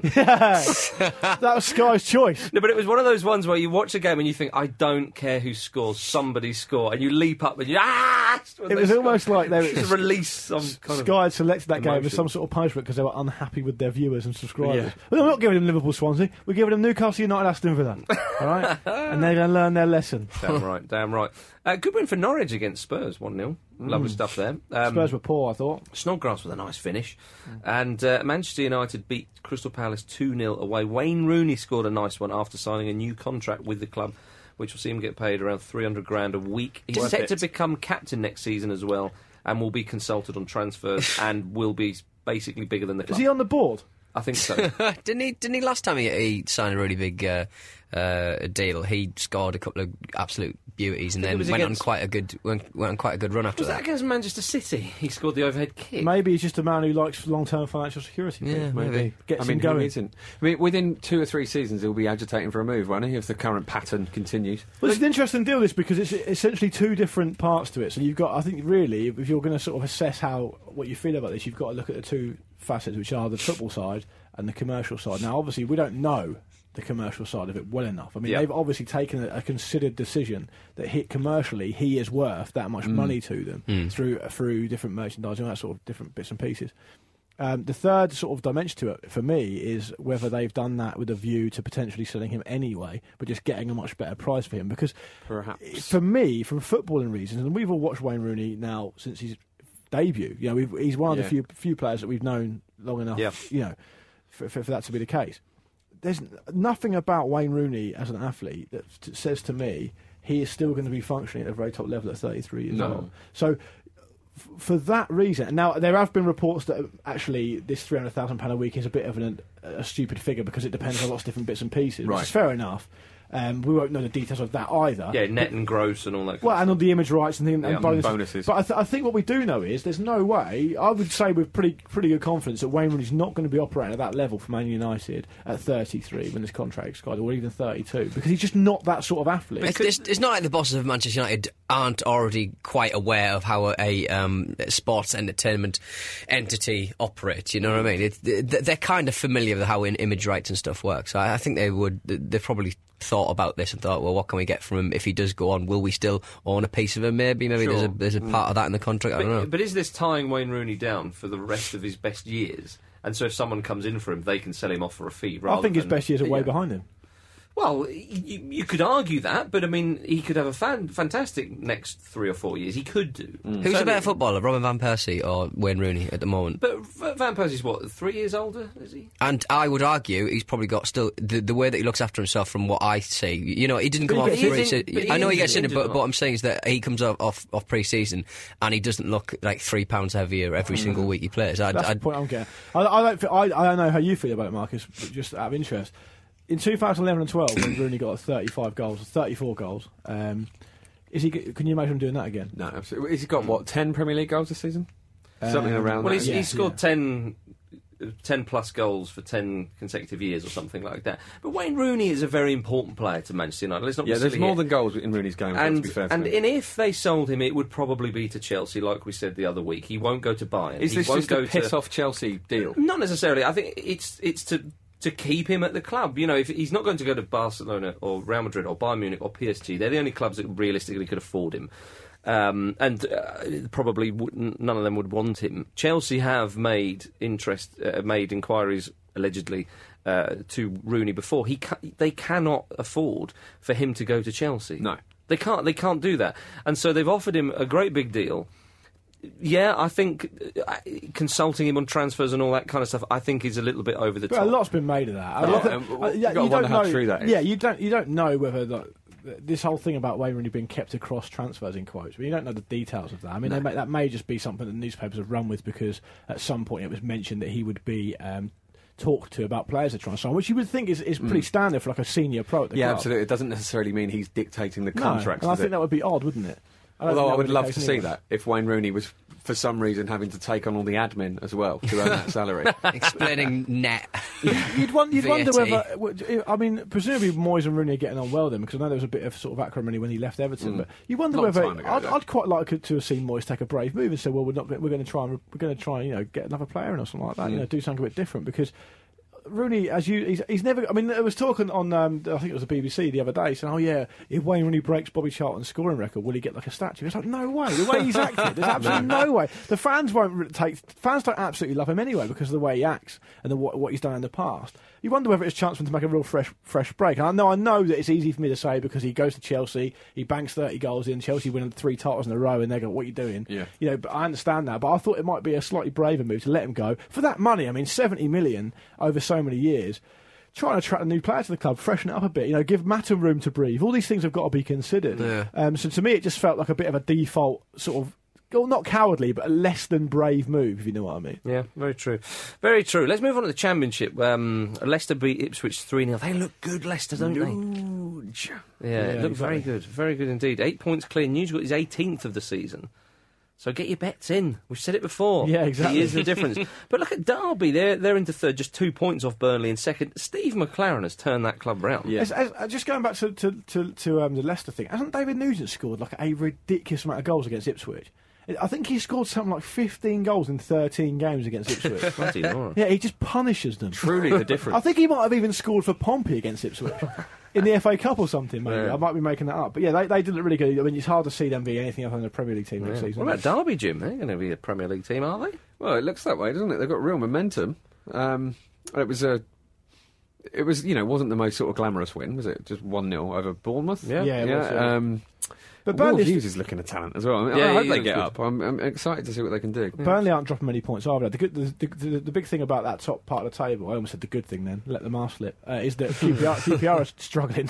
That was Sky's choice. No, but it was one of those ones where you watch a game and you think, I don't care who scores, somebody score, and you leap up and you lost. It was almost like they to release some kind Sky had selected that game as emotion. some sort of punishment because they were unhappy with their viewers and subscribers. Well, we're not giving them Liverpool Swansea. We're giving them Newcastle United Aston Villa. All right? And they're going to learn their lesson. Damn right, damn right. Good win for Norwich against Spurs, 1-0. Lovely stuff there. Spurs were poor, I thought. Snodgrass with a nice finish. And Manchester United beat Crystal Palace 2-0 away. Wayne Rooney scored a nice one after signing a new contract with the club, which will see him get paid around $300,000 a week. He's Worth set it. to become captain next season as well, and will be consulted on transfers and will be basically bigger than the Is club. he on the board? I think so. Didn't he last time he signed a really big deal? He scored a couple of absolute beauties and think it then was went on against- quite a good run after Was that against Manchester City? He scored the overhead kick. Maybe he's just a man who likes long-term financial security. Yeah, maybe. Gets I mean, him going. who isn't? I mean, within 2 or 3 seasons, he'll be agitating for a move, won't he, if the current pattern continues? Well, it's an interesting deal, this, because it's essentially two different parts to it. So you've got, I think, really, if you're going to sort of assess what you feel about this, you've got to look at the two facets, which are the football side and the commercial side. Now, obviously, we don't know the commercial side of it well enough. I mean, Yeah. they've obviously taken a considered decision that commercially he is worth that much money to them through different merchandising and that sort of different bits and pieces. The third sort of dimension to it, for me, is whether they've done that with a view to potentially selling him anyway, but just getting a much better price for him. Because Perhaps. for me, from footballing reasons, and we've all watched Wayne Rooney now since his debut. You know, he's one of the few players that we've known long enough. Yeah. You know, for that to be the case. There's nothing about Wayne Rooney as an athlete that says to me he is still going to be functioning at a very top level at 33 years old. So, for that reason, now there have been reports that actually this £300,000 a week is a bit of a stupid figure because it depends on lots of different bits and pieces, which is fair enough. We won't know the details of that either. Yeah, net and gross and all that kind Well, of and stuff. on the image rights and, Yeah, bonuses. But I think what we do know is there's no way, I would say with pretty good confidence, that Wayne Rooney's not going to be operating at that level for Man United at 33 when his contract expired, or even 32, because he's just not that sort of athlete. It's not like the bosses of Manchester United aren't already quite aware of how a sports entertainment entity operates. You know what I mean? They're kind of familiar with how image rights and stuff works. So I think they've probably thought about this and thought, well, what can we get from him if he does go on? Will we still own a piece of him? Maybe Sure. there's a part of that in the contract. I don't know. But is this tying Wayne Rooney down for the rest of his best years? And so if someone comes in for him, they can sell him off for a fee. I think his than- best years are way Yeah. behind him. Well, you could argue that, but I mean, he could have a fantastic next 3 or 4 years. He could do. Who's a better footballer, Robin van Persie or Wayne Rooney at the moment? But Van Persie's what, 3 years older, is he? And I would argue he's probably got still the way that he looks after himself from what I see. You know, he didn't come But off he gets pre-season. in- but he I know he is gets in, injured a but lot. what I'm saying is that he comes off pre-season and he doesn't look like £3 heavier every single week he plays. That's the point I'm getting. I don't know how you feel about it, Marcus, but just out of interest. In 2011 and 12, when Rooney got 34 goals, can you imagine him doing that again? No, absolutely. Has he got, what, 10 Premier League goals this season? Something around Well, that. he's scored 10 plus goals for 10 consecutive years or something like that. But Wayne Rooney is a very important player to Manchester United. Let's not be Yeah, there's silly more here. than goals in Rooney's game, And, to be fair to and him. if they sold him, it would probably be to Chelsea, like we said the other week. He won't go to Bayern. Is He this won't just go a piss-off Chelsea deal? Not necessarily. I think it's to keep him at the club. You know, if he's not going to go to Barcelona or Real Madrid or Bayern Munich or PSG, they're the only clubs that realistically could afford him. Probably none of them would want him. Chelsea have made inquiries allegedly to Rooney before. They cannot afford for him to go to Chelsea. No. They can't do that, and so they've offered him a great big deal. Yeah, I think consulting him on transfers and all that kind of stuff, I think is a little bit over the But top. a lot's been made of that. You've got to wonder how true that is. Yeah, you don't know whether this whole thing about Wayne Rooney being kept across transfers in quotes. I mean, you don't know the details of that. I mean, that may just be something that newspapers have run with because at some point it was mentioned that he would be talked to about players to try and sign, which you would think is pretty standard for like a senior pro at the Yeah, club. absolutely. It doesn't necessarily mean he's dictating the No, contracts. and I does think it? that would be odd, wouldn't it? Although I would love to see anyway. that if Wayne Rooney was, for some reason, having to take on all the admin as well to earn that salary. Explaining net. You'd wonder VAT. whether. I mean, presumably Moyes and Rooney are getting on well then, because I know there was a bit of sort of acrimony when he left Everton. But you wonder Long whether time ago, though. I'd quite like to have seen Moyes take a brave move and say, "Well, we're going to try, you know, get another player in or something like that. You know, do something a bit different." Because Rooney, he's never. I mean, there was talking on I think it was the BBC the other day saying, "Oh yeah, if Wayne Rooney breaks Bobby Charlton's scoring record, will he get like a statue?" It's like, no way. The way he's acted, there's absolutely no way. The fans won't take. Fans don't absolutely love him anyway because of the way he acts and what he's done in the past. You wonder whether it's a chance for him to make a real fresh break. And I know that it's easy for me to say because he goes to Chelsea, he banks 30 goals in, Chelsea win 3 titles in a row, and they go, "What are you doing?" Yeah. You know, but I understand that. But I thought it might be a slightly braver move to let him go for that money. I mean, 70 million over so many years. Trying to attract a new player to the club, freshen it up a bit, give Mata room to breathe. All these things have got to be considered. Yeah. So to me, it just felt like a bit of a default sort of, well, not cowardly, but a less than brave move, if you know what I mean. Yeah, very true. Very true. Let's move on to the Championship. Leicester beat Ipswich 3-0. They look good, Leicester, don't Huge. they? Yeah, it looked exactly. very good. Very good indeed. 8 points clear. Newswood is 18th of the season. So get your bets in. We've said it before. Yeah, exactly. Here's the difference. But look at Derby. They're into third, just 2 points off Burnley in second. Steve McLaren has turned that club round. Yeah. Just going back to the Leicester thing, hasn't David Nugent scored like a ridiculous amount of goals against Ipswich? I think he scored something like 15 goals in 13 games against Ipswich. Bloody Laura. Yeah, he just punishes them. Truly the difference. I think he might have even scored for Pompey against Ipswich in the FA Cup or something, maybe. Yeah. I might be making that up. But yeah, they did look really good. I mean, it's hard to see them be anything other than a Premier League team next season. What about Derby, Jim? They're going to be a Premier League team, are they? Well, it looks that way, doesn't it? They've got real momentum. It was wasn't the most sort of glamorous win, was it? Just 1-0 over Bournemouth. Yeah. Yeah, it was, yeah. But Will Burnley, Hughes is looking at talent as well. I mean, Yeah, I hope he they looks get good. up. I'm excited to see what they can do. Burnley aren't dropping many points, are they? The big thing about that top part of the table, I almost said the good thing then, let the mask slip, is that QPR is struggling.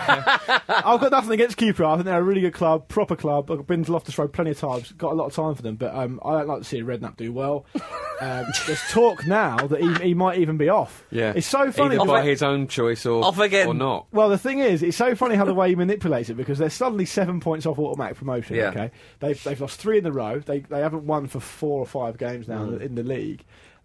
I've got nothing against QPR. I think they're a really good club, proper club. I've been to Loftus Road plenty of times, got a lot of time for them, but I don't like to see Redknapp do well. There's talk now that he might even be off. Yeah, It's so funny. either by because- his own choice or Off again. or not. Well, the thing is, it's so funny how the way he manipulates it because they're suddenly 7 points off automatic promotion. Yeah. Okay, they've lost 3 in a row. They haven't won for 4 or 5 games now in the league.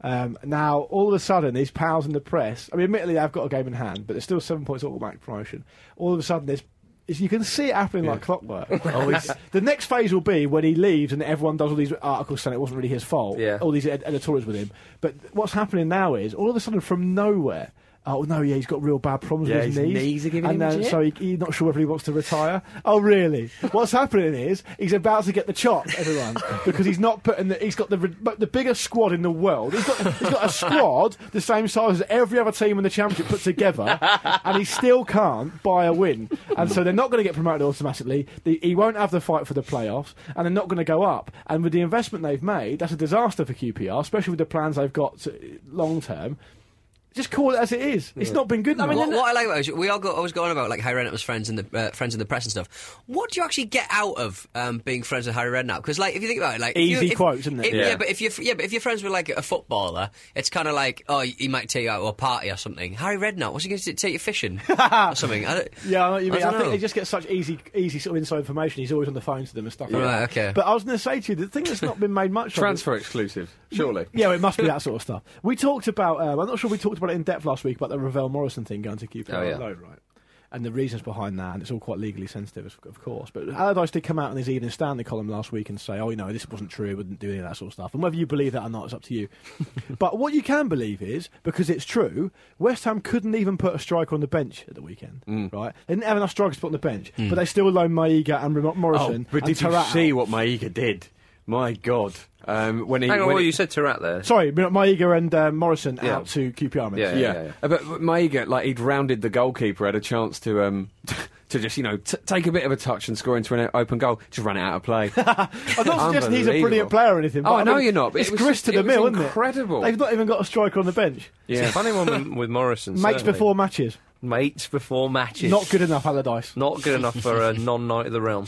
Now all of a sudden, these pals in the press. I mean, admittedly, they've got a game in hand, but they're still 7 points automatic promotion. All of a sudden, you can see it happening like clockwork. The next phase will be when he leaves and everyone does all these articles saying it wasn't really his fault. Yeah. All these editorials with him. But what's happening now is all of a sudden from nowhere. Oh no! Yeah, he's got real bad problems with his knees. are giving and him shit. so he's not sure whether he wants to retire. Oh really? What's happening is he's about to get the chop, everyone, because he's not putting. He's got the biggest squad in the world. He's got a squad the same size as every other team in the Championship put together, and he still can't buy a win. And so they're not going to get promoted automatically. He won't have the fight for the playoffs, and they're not going to go up. And with the investment they've made, that's a disaster for QPR, especially with the plans they've got long term. Just call it as it is. It's not been good. I mean, enough. what I like about it is we always go on about like Harry Redknapp's friends in the press and stuff. What do you actually get out of being friends with Harry Redknapp? Because like if you think about it, like Easy quotes, isn't it? Yeah, but if you're friends with like a footballer, it's kind of like he might take you out to a party or something. Harry Redknapp, what's he going to take you fishing or something? Yeah, I know what you mean. I I don't think know. they just get such easy sort of inside information. He's always on the phone to them and stuff like Right, that. okay. But I was going to say to you, the thing that's not been made much of. Transfer exclusive, surely. Yeah, it must be that sort of stuff. We talked about, I'm not sure we talked about it in depth last week, about the Ravel Morrison thing going to QPR. Oh, yeah. No, right. And the reasons behind that, and it's all quite legally sensitive, of course. But Allardyce did come out in his Evening Standard column last week and say, this wasn't true, wouldn't do any of that sort of stuff. And whether you believe that or not, it's up to you. But what you can believe is, because it's true, West Ham couldn't even put a striker on the bench at the weekend, right? They didn't have enough strikers to put on the bench, but they still loaned Maiga and Morrison But and did you Tarat see out. what Maiga did? My God. Hang on, you said Tarat there. Sorry, Maiga and Morrison Yeah. out to QPR. mate. Yeah. But Maiga, like, he'd rounded the goalkeeper, had a chance to to just, take a bit of a touch and score into an open goal. Just ran it out of play. I'm not suggesting he's a brilliant Unbelievable. player or anything. But Oh, I know mean, you're not, but It's it was grist to just- the mill, it was isn't it? incredible. They've not even got a striker on the bench. It's a funny one with Morrison. Mates certainly. before matches. Mates before matches. Not good enough, Allardyce. Not good enough for a non-Knight of the Realm.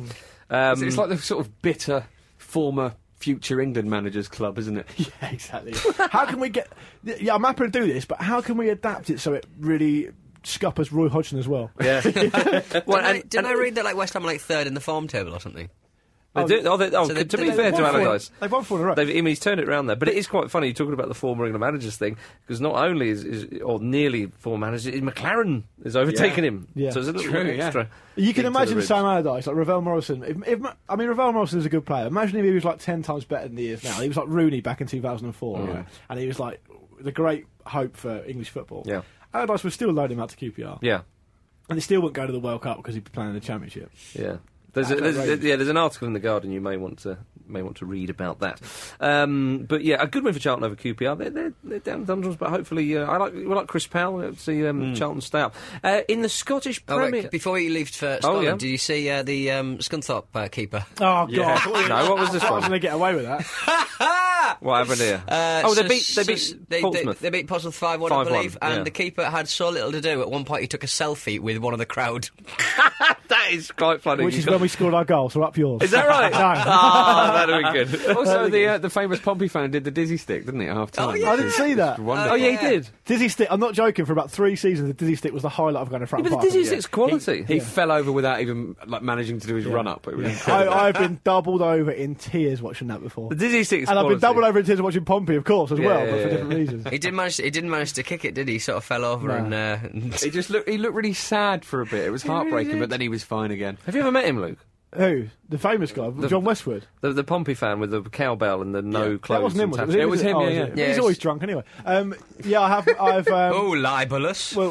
It's like the sort of bitter former future England managers club, isn't it? Yeah, exactly. How can we get... Yeah, I'm happy to do this, but how can we adapt it so it really scuppers Roy Hodgson as well? Yeah. Didn't I read that like West Ham are like third in the form table or something? To be fair to Allardyce, They've won 4 in a row. he's turned it around there. But it is quite funny, you're talking about the former England managers thing, because not only or nearly former managers, McLaren is overtaking him. Yeah. So there's a little True, bit yeah. extra. You can dig to imagine the Sam ribs. Allardyce, like Ravel Morrison. Ravel Morrison is a good player. Imagine if he was like 10 times better than he is now. He was like Rooney back in 2004, right? And he was like the great hope for English football. Yeah. Allardyce would still loan him out to QPR. Yeah. And he still wouldn't go to the World Cup because he'd be playing in the Championship. Yeah. There's an article in the Guardian you may want to read about that. But yeah, a good win for Charlton over QPR. They're down dungeons, but hopefully we like Chris Powell. See Charlton stay up in the Scottish Premier. Wait, before you leave for Scotland, did you see the Scunthorpe keeper? Oh God! No, what was this I one? was going to get away with that. What happened here? They Portsmouth. They beat Portsmouth 5-1, I believe, and the keeper had so little to do. At one point, he took a selfie with one of the crowd. That is quite funny. Which is when we scored our goal. So up yours. Is that right? No. That'd be good. Also, the famous Pompey fan did the dizzy stick, didn't he, at half time? Oh, yeah. I didn't see that. Wonderful. Oh yeah, he did. Dizzy stick. I'm not joking. For about 3 seasons, the dizzy stick was the highlight of going to front But the park. dizzy stick's quality. He fell over without even managing to do his run up. It was incredible. I've been doubled over in tears watching that before. The dizzy stick's And I've been quality. doubled over in tears watching Pompey, of course, as well, but for yeah. different reasons. He didn't manage to kick it, did he? He sort of fell over and. He just looked really sad for a bit. It was heartbreaking, but then he was fine again. Have you ever met him, Luke? Who? The famous guy, John Westwood. The Pompey fan with the cowbell and the no clothes. That wasn't him, and was it? It was him, Oh, yeah. was it? Yeah, He's it's- always drunk anyway. Yeah, I've Oh, libelous. well,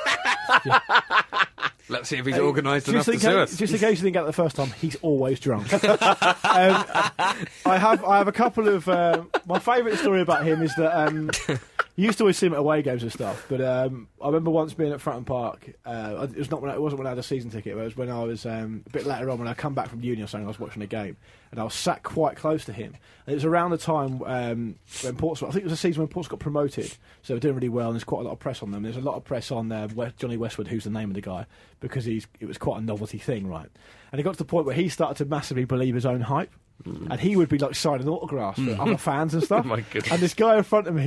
Let's see if he's organised enough to sue us. just in case you didn't get it the first time, he's always drunk. I have a couple of my favourite story about him is that you used to always see him at away games and stuff. But I remember once being at Fratton Park. It wasn't when I had a season ticket. It was when I was a bit later on when I come back from uni or something. I was watching a game and I was sat quite close to him. And it was around the time when Portsmouth. I think it was a season when Portsmouth got promoted, so they were doing really well. And there's quite a lot of press on them. There's a lot of press on Johnny Westwood, who's the name of the guy, because it was quite a novelty thing, right? And it got to the point where he started to massively believe his own hype. And he would be like signing autographs for other fans and stuff. My goodness. And this guy in front of me,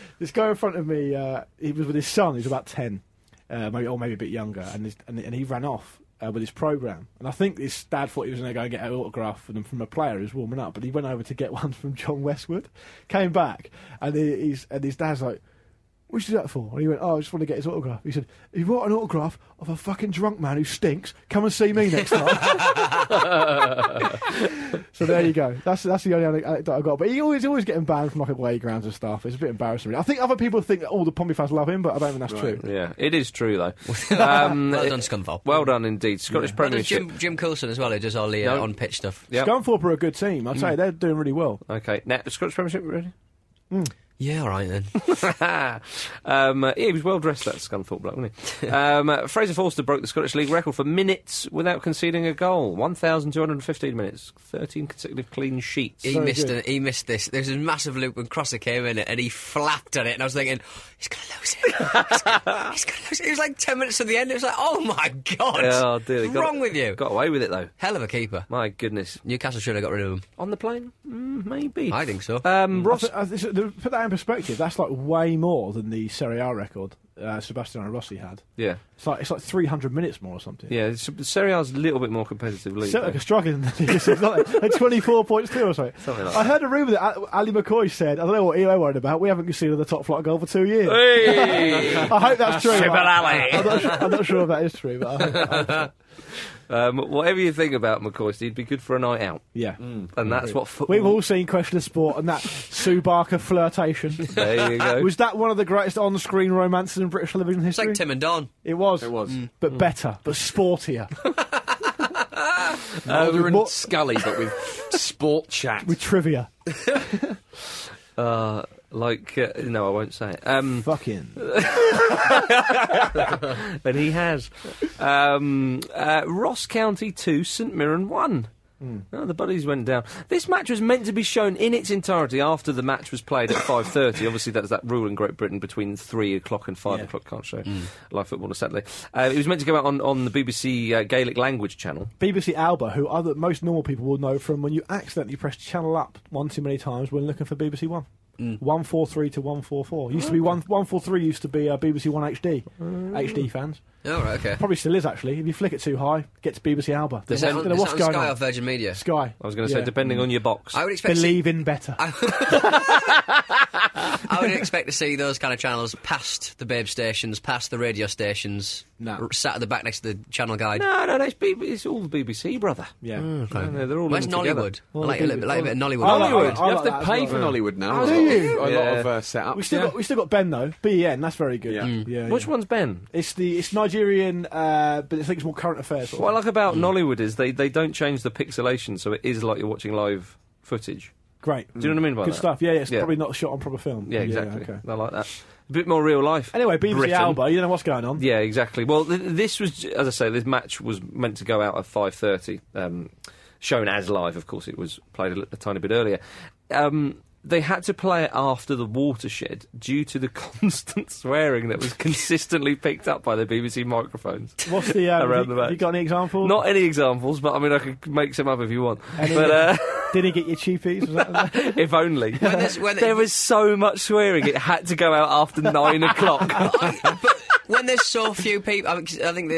he was with his son, who's about 10, maybe a bit younger, and he ran off with his programme. And I think his dad thought he was going to go and get an autograph from a player who's warming up, but he went over to get one from John Westwood, came back, and his dad's like, "What did you do that for?" And he went, "Oh, I just want to get his autograph." He said, "If you want an autograph of a fucking drunk man who stinks, come and see me next time." So there you go. That's the only anecdote I got. But he's always getting banned from like away grounds and stuff. It's a bit embarrassing. Really. I think other people think that all the Pompey fans love him, but I don't think that's true. Yeah, it is true though. Well done, Scunthorpe. Well done indeed. Scottish Well, there's Premiership. Jim Coulson as well, who does all the on-pitch stuff. Yep. Scunthorpe are a good team. I'd say they're doing really well. Okay, now the Scottish Premiership ready? Yeah, all right then. He was well dressed, that Scunthorpe bloke, wasn't he? Fraser Forster broke the Scottish League record for minutes without conceding a goal. 1,215 minutes, 13 consecutive clean sheets. He Very missed good. He missed this. There was a massive loop when Crosser came in it, and he flapped on it, and I was thinking, he's going to lose it. He's going to lose it. It was like 10 minutes to the end. It was like, oh my God. Oh dear, he What's wrong with you? Got away with it though. Hell of a keeper. My goodness. Newcastle should have got rid of him. On the plane? Maybe. I think so. Ross. Put that in perspective. That's like way more than the Serie A record Sebastiano Rossi had. Yeah. It's like 300 minutes more or something. Yeah, Serie A's a little bit more competitive league. Celtic are struggling. Like 24 points too or something. Something like I heard a rumour that Ali McCoy said, I don't know what EO worried about, we haven't conceded the top flight goal for 2 years. Hey! I hope that's true. Triple Ali. I'm not sure if that is true, but I hope Whatever you think about McCoy, he'd be good for a night out. yeah. And that's what football... We've all seen Question of Sport and that Sue Barker flirtation. There you go. Was that one of the greatest on-screen romances in British television It's history? like Tim and Don. It was. It was. But better, but sportier. Mulder more- and Scully, but with sport chat. With trivia. No, I won't say it. Fucking. But he has. Ross County 2, St Mirren 1. Oh, the Buddies went down. This match was meant to be shown in its entirety after the match was played at 5:30. Obviously, that's that rule in Great Britain between 3 o'clock and 5 o'clock. Can't show live football on a Saturday. It was meant to go out on the BBC Gaelic language channel. BBC Alba, who most normal people will know from when you accidentally press channel up one too many times when looking for BBC One. 143 to 144. Used to be 143. Used to be BBC One HD. HD fans. Oh, right, okay. Probably still is actually. If you flick it too high, get to BBC Alba. Is that Don't on, know is what's that on going Sky on. or Virgin Media? Sky. I was going to say, depending on your box. I would expect Believe in better. I I would expect to see those kind of channels past the Babe stations, past the radio stations, sat at the back next to the channel guide. No, it's all the BBC, brother. Yeah. No, they're all Where's in together. Nollywood? I like a bit of Nollywood. Nollywood. You have to that pay as for well. Nollywood now. Do you? A lot of setups. We still got Ben though. BEN, that's very good. Yeah. Which one's Ben? It's Nigerian, but I think it's more current affairs. What I like about Nollywood is they don't change the pixelation, so it is like you're watching live footage. Great. Do you know what I mean by Good that? stuff. Yeah, it's Yeah. probably not shot on proper film. Yeah, exactly. okay. I like that. A bit more real life. Anyway, BBC Britain. Alba, you know what's going on. Yeah, exactly. Well, this was, as I say, this match was meant to go out at 5:30, shown as live. Of course, it was played a tiny bit earlier. They had to play it after the watershed due to the constant swearing that was consistently picked up by the BBC microphones. What's the Around the have match. you got any examples? Not any examples, but I mean, I could make some up if you want. Any- But Did he get your cheapies? Was that if only. when There was so much swearing, it had to go out after 9 o'clock. But when there's so few people, I think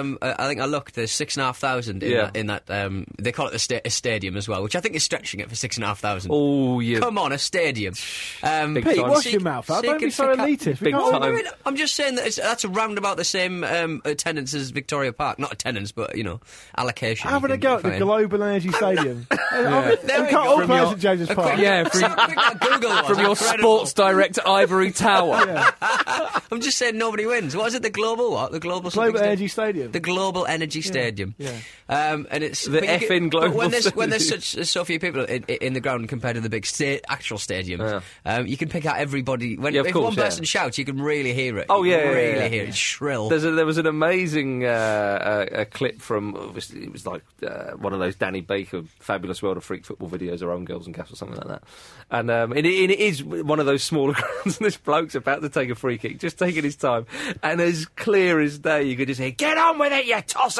I looked. There's 6,500 in that. They call it a stadium as well, which I think is stretching it for 6,500. Oh, yeah. Come on, a stadium. Big Pete, time. wash your mouth out. Don't be so elitist. We Big can't- time. I'm just saying that that's around about the same attendance as Victoria Park. Not attendance, but allocation. Having a go at the Global Energy Stadium. There we All go. players at James's Park. Google one. From your Incredible. Sports Direct Ivory Tower. I'm just saying nobody wins. What is it? The global what? The global Global Energy Stadium. The Global Energy Stadium. yeah. And it's The but you effing Global But when there's Stadium. so few people in the ground compared to the big actual stadiums, you can pick out everybody. When Yeah, of if course, one yeah. person shouts, you can really hear it. Oh, You yeah, can yeah, really yeah. hear it. It's shrill. There was an amazing a clip from, obviously, it was like one of those Danny Baker Fabulous World of Freak Football videos, or Own Girls and Gas or something like that. And it is one of those smaller grounds, and this bloke's about to take a free kick, just taking his time, and as clear as day, you could just hear, "Get on with it, you tosser!"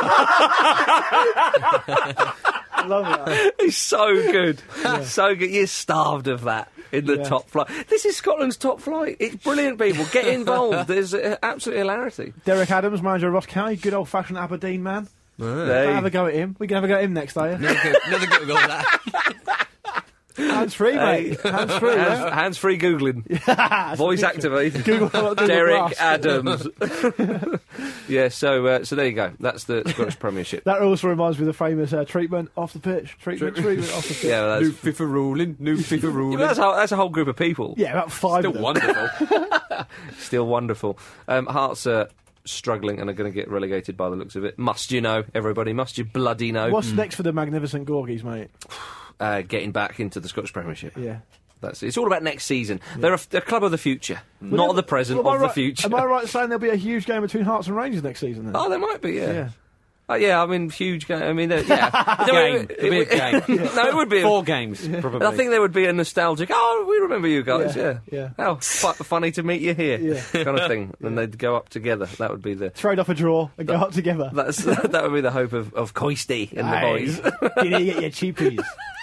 I love that. He's so good. So good. You're starved of that in the top flight. This is Scotland's top flight. It's brilliant, people. Get involved. There's absolute hilarity. Derek Adams, manager of Ross County, good old-fashioned Aberdeen man. There Have a go at him. We can have a go at him next, are you? Another Google of that. Hands-free, mate. Hands-free, yeah? Hands-free Googling. Voice activated. Google Derek Glass. Adams. Yeah, so there you go. That's the Scottish Premiership. That also reminds me of the famous treatment off the pitch. Treatment off the pitch. Yeah, well, New that's, FIFA ruling. New FIFA ruling. that's a whole group of people. Yeah, about five Still of them. wonderful. Still wonderful. Hearts are struggling and are going to get relegated by the looks of it. Must you know, everybody? Must you bloody know? What's next for the magnificent Gorgies, mate? Getting back into the Scottish Premiership. Yeah. It's all about next season. They're a club of the future, not of the present, Well, am I of the right- future. Am I right in saying there'll be a huge game between Hearts and Rangers next season then? Oh, there might be, yeah. Yeah. Yeah, I mean, huge game. I mean, yeah. Game. It'll be a game. No, it would be. 4 games, probably. I think there would be a nostalgic, oh, we remember you guys, Yeah, yeah. yeah. Oh, funny to meet you here, Yeah. kind of thing. And they'd go up together. That would be the... Trade off a draw and go up together. That would be the hope of Coisty and the boys. Can you get your cheapies?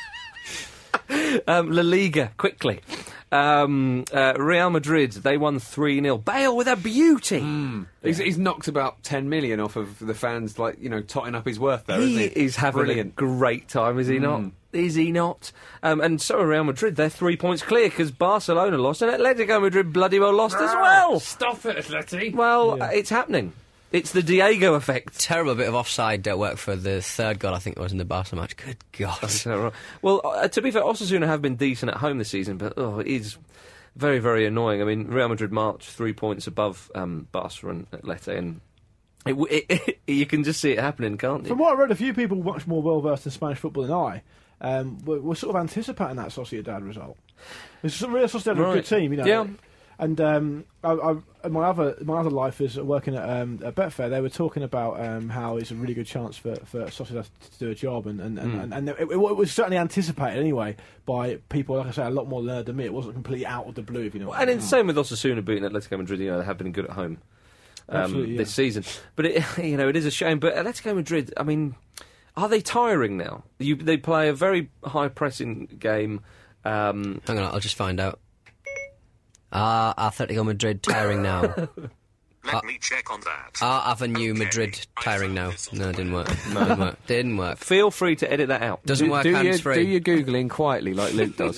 La Liga, quickly. Real Madrid, they won 3-0. Bale with a beauty. He's knocked about 10 million off of the fans, totting up his worth there, He isn't he? is having Brilliant. a great time, is he not? Is he not? And so are Real Madrid. They're 3 points clear because Barcelona lost and Atletico Madrid bloody well lost as well. Stop it, Atleti. Well, it's happening. It's the Diego effect. Terrible bit of offside work for the third goal, I think it was, in the Barca match. Good God. Well, to be fair, Osasuna have been decent at home this season, but it is very, very annoying. I mean, Real Madrid marched 3 points above Barca and Atleti, and you can just see it happening, can't you? From what I read, a few people much more well versed in Spanish football than I were sort of anticipating that Sociedad result. It's a real Sociedad are a good team, Yeah. And my other life is working at Betfair. They were talking about how it's a really good chance for Sociedad to do a job, and it was certainly anticipated anyway by people, like I say, a lot more learned than me. It wasn't completely out of the blue, if you know. What I And mean. it's the same with Osasuna beating Atletico Madrid. They have been good at home Absolutely, this season. But it is a shame. But Atletico Madrid, I mean, are they tiring now? They play a very high pressing game. Hang on, I'll just find out. Atletico Madrid tiring now. Let me check on that. Avenue Okay, Madrid I tiring found now. this No, it didn't work. online. Didn't work. Feel free to edit that out. Doesn't work do hands your free. Googling quietly like Luke does.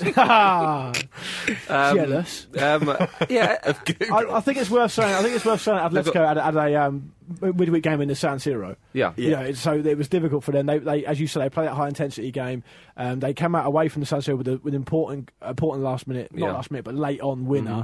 Jealous. Yeah, I think it's worth saying. Atletico had a midweek game in the San Siro. yeah. You know, so it was difficult for them. They as you said, they played that high intensity game. They came out away from the San Siro with an important last minute, not Yeah. last minute, but late on winner.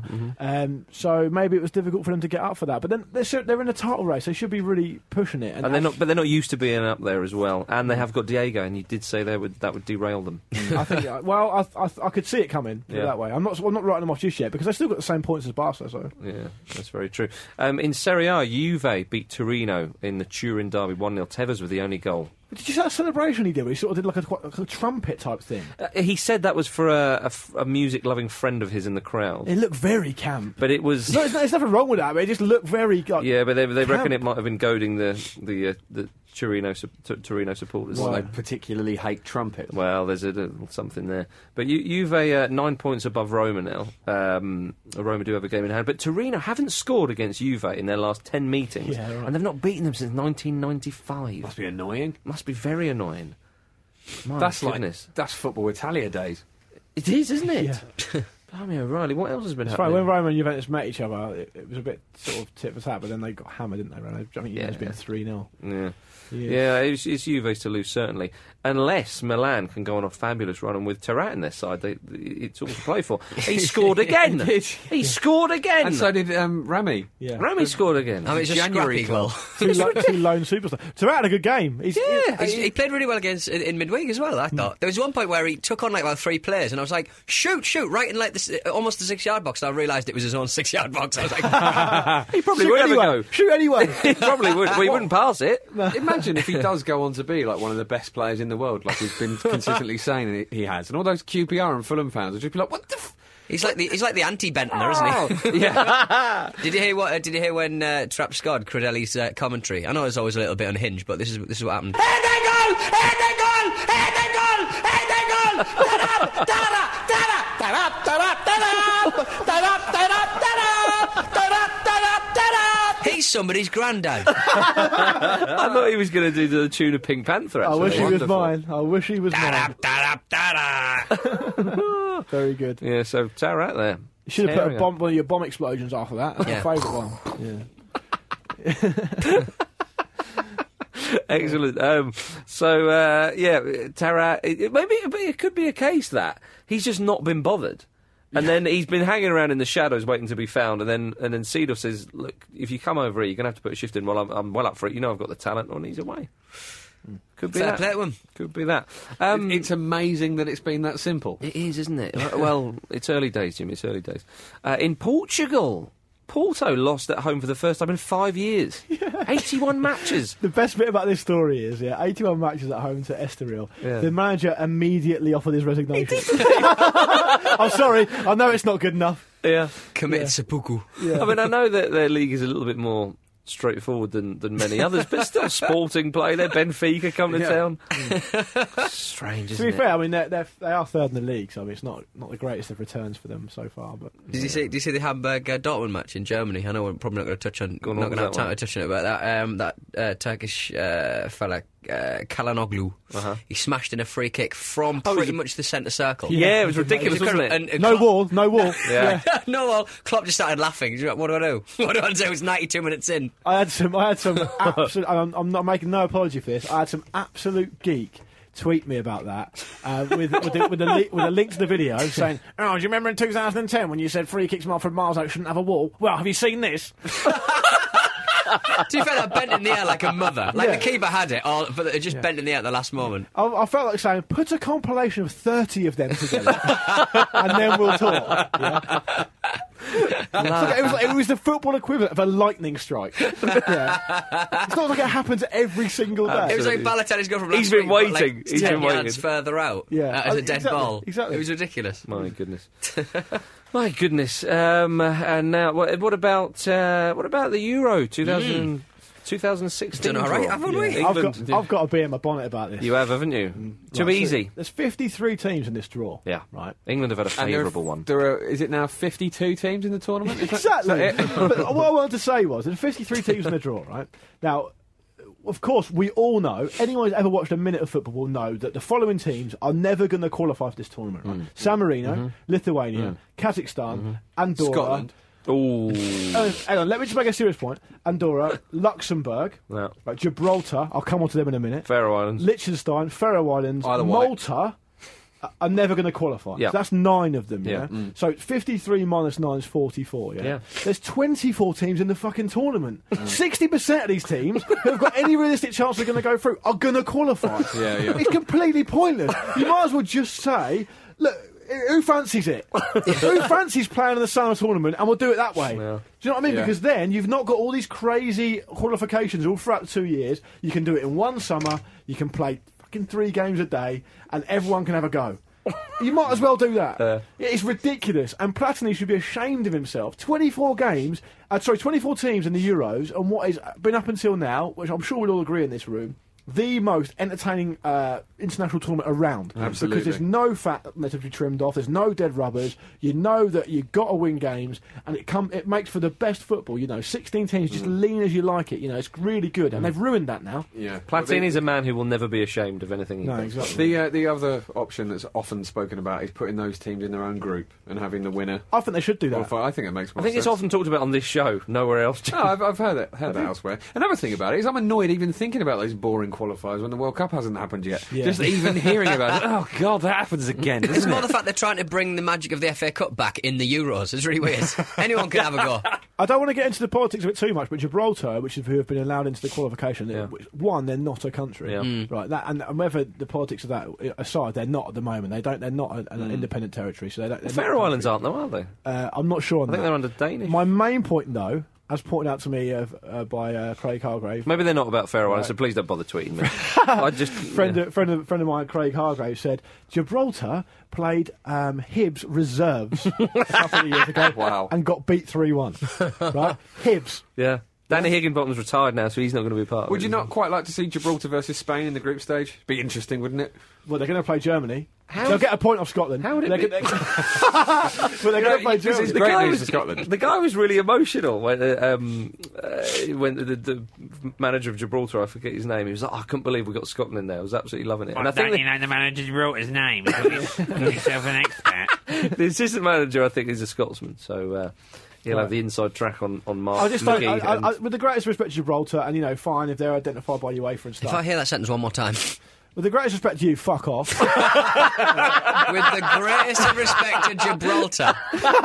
So maybe it was difficult for them to get up for that. But then they're in a title race. They should be really pushing it. And they're not used to being up there as well. And they have got Diego, and you did say that would derail them. I think. Well, I could see it coming Yeah. that way. I'm not writing them off just yet because they still got the same points as Barca. So Yeah, that's very true. In Serie A, Juve beat Torino in the Turin derby 1-0. Tevez with the only goal. did you see that celebration he did? Where he sort of did like a trumpet type thing. He said that was for a music-loving friend of his in the crowd. It looked very camp. But it was... No, there's nothing wrong with that. But it just looked very. Like, Yeah, but they reckon camp. it might have been goading the Torino supporters. Well, Right. they particularly hate trumpets. Well, there's something there. But Juve 9 points above Roma now. Roma do have a game in hand. But Torino haven't scored against Juve in their last 10 meetings. Yeah, right. And they've not beaten them since 1995. Must be annoying. Must be very annoying. My That's goodness. that's football Italia days. It is, isn't it? Yeah. Blimey O'Reilly, what else has been It's funny, happening? when Roma and Juventus met each other, it was a bit sort of tit for tat, but then they got hammered, didn't they? I think Juventus Yeah. been 3-0. Yeah, it's Juve's to lose, certainly. Unless Milan can go on a fabulous run, and with Tarat in their side, it's all to play for. He scored again! He scored again! And so did Rami. Yeah. Rami scored again. I mean, it's a January scrappy goal. Two lone superstars. Tarat had a good game. He played really well against in midweek as well, I thought. There was one point where he took on like about 3 players, and I was like, shoot, right in like this, almost the 6-yard box, and I realised it was his own 6-yard box. I was like, He probably would have a go. Shoot anyone! He probably would. Well, he wouldn't pass it. Imagine if he does go on to be like one of the best players in the world, like he's been consistently saying he has, and all those QPR and Fulham fans would just be like, "What the?" he's like the anti-Bentner, isn't he? Yeah. Did you hear when Trapp Scott Credelli's commentary? I know it's always a little bit unhinged, but this is what happened. He's somebody's granddad. I thought he was going to do the tune of Pink Panther, I actually. wish he was Wonderful. mine. I wish he was mine. Very good. Yeah, so Tarat there. You should have put Tearing a bomb, one of your bomb explosions after that. That's Yeah. my favourite one. Yeah. Excellent. Tarat. It could be a case that he's just not been bothered, and then he's been hanging around in the shadows waiting to be found. And then Seedorf says, "Look, if you come over here, you're going to have to put a shift in. Well, I'm well up for it. You know, I've got the talent." And he's away. Could be Fair that. play to him. Could be that. It's amazing that it's been that simple. It is, isn't it? Well, it's early days, Jimmy. It's early days. In Portugal, Porto lost at home for the first time in 5 years. 81 matches. The best bit about this story is, 81 matches at home to Estoril. Yeah. The manager immediately offered his resignation. I'm sorry, I know it's not good enough. Yeah. Committed seppuku. I mean, I know that their league is a little bit more straightforward than many others, but still Sporting play there. Benfica come to town. Strange, To isn't be it? fair, I mean, they are third in the league, so I mean, it's not the greatest of returns for them so far. But Did you see the Hamburg Dortmund match in Germany? I know we're probably not going to touch on, Go on, not what going to have was time that to touch on it, but that Turkish fella Kalanoglu, he smashed in a free kick from pretty much the centre circle. Yeah, it was ridiculous, wasn't it? And no Klopp- wall. Yeah. no wall. Klopp just started laughing. What do I do? What do I do? It's 92 minutes in. I had some absolute. I'm not making no apology for this. I had some absolute geek tweet me about that with a link to the video saying, "Oh, do you remember in 2010 when you said free kicks from miles out shouldn't have a wall? Well, have you seen this?" To be fair, that bent in the air like a mother. Like Yeah. the keeper had it, but it just bent in the air at the last moment. I felt like saying, "Put a compilation of 30 of them together, and then we'll talk." Yeah? It was the football equivalent of a lightning strike. Yeah. It's not like it happens every single day. It was like Balotelli's goal from last He's been week, but, like, waiting. He's 10 been yards waiting. further out Yeah. as a dead Exactly, ball. exactly. It was ridiculous. My goodness. My goodness. And now, what about the Euro 2015? 2016 Done all right, haven't we? England. I've got a bee in my bonnet about this. You have, haven't you? Too Right, so easy. there's 53 teams in this draw. Yeah. Right. England have had a And favourable one. Is it now 52 teams in the tournament? Is that- Exactly. But what I wanted to say was, there's 53 teams in the draw, right? Now, of course, we all know, anyone who's ever watched a minute of football will know that the following teams are never going to qualify for this tournament, right? San Marino, Lithuania, Kazakhstan, Andorra. Scotland. Ooh. Hang on, let me just make a serious point. Andorra, Luxembourg, Yeah. right, Gibraltar, I'll come on to them in a minute. Faroe Islands. Liechtenstein, Faroe Islands, Isle of Wight. Malta are never going to qualify. Yeah. So that's 9 of them, yeah? Yeah. So 53 minus 9 is 44, yeah? Yeah. There's 24 teams in the fucking tournament. 60% of these teams who have got any realistic chance they're going to go through are going to qualify. Yeah, yeah. It's completely pointless. You might as well just say, look, who fancies it? Who fancies playing in the summer tournament, and we'll do it that way? Yeah. Do you know what I mean? Yeah. Because then you've not got all these crazy qualifications all throughout the 2 years. You can do it in one summer. You can play fucking 3 games a day, and everyone can have a go. You might as well do that. It's ridiculous, and Platini should be ashamed of himself. 24 teams in the Euros, and what has been up until now, which I'm sure we'll all agree in this room, the most entertaining international tournament around. Absolutely. Because there's no fat that's to be trimmed off, there's no dead rubbers, you know that you've got to win games, and it makes for the best football, 16 teams, just lean as you like it, it's really good, and they've ruined that now. Yeah. Platini's a man who will never be ashamed of anything he No, does. exactly. The other option that's often spoken about is putting those teams in their own group and having the winner. I think they should do that. qualify. I think it makes more I think sense. it's often talked about on this show, nowhere else. No, I've heard that elsewhere. Another thing about it is I'm annoyed even thinking about those boring qualifiers when the World Cup hasn't happened yet. Yeah. Just even hearing about it. Oh, God, that happens again, It's doesn't more it? the fact they're trying to bring the magic of the FA Cup back in the Euros. It's really weird. Anyone can have a go. I don't want to get into the politics of it too much, but Gibraltar, who have been allowed into the qualification, one, they're not a country, Yeah. right? That and whether the politics of that aside, they're not at the moment. They're not an independent territory, so they're not Faroe a Islands country. aren't, though, are they? I'm not sure on I think that. they're under Danish. My main point, though, as pointed out to me by Craig Hargrave, Maybe they're not about Faroe Islands, so please don't bother tweeting me. I just friend of mine, Craig Hargrave, said Gibraltar played Hibs reserves a couple of years ago, Wow. and got beat 3-1. Right, Hibs. Yeah. Danny Higginbottom's retired now, so he's not going to be part of it. Would you not quite like to see Gibraltar versus Spain in the group stage? Be interesting, wouldn't it? Well, they're going to play Germany. They'll get a point off Scotland. How would it they're be? But they're going to play this is Germany. great guy news was- for Scotland. The guy was really emotional when the manager of Gibraltar, I forget his name, he was like, I couldn't believe we got Scotland in there. I was absolutely loving it. And I Don't think you know the manager wrote his name? Call yourself an expert. the assistant manager, I think, is a Scotsman, so he'll have the inside track on Mark I just don't. McGee. and- With the greatest respect to Gibraltar, and fine if they're identified by UEFA and If I stuff. hear that sentence one more time. With the greatest respect to you, fuck off. With the greatest of respect to Gibraltar.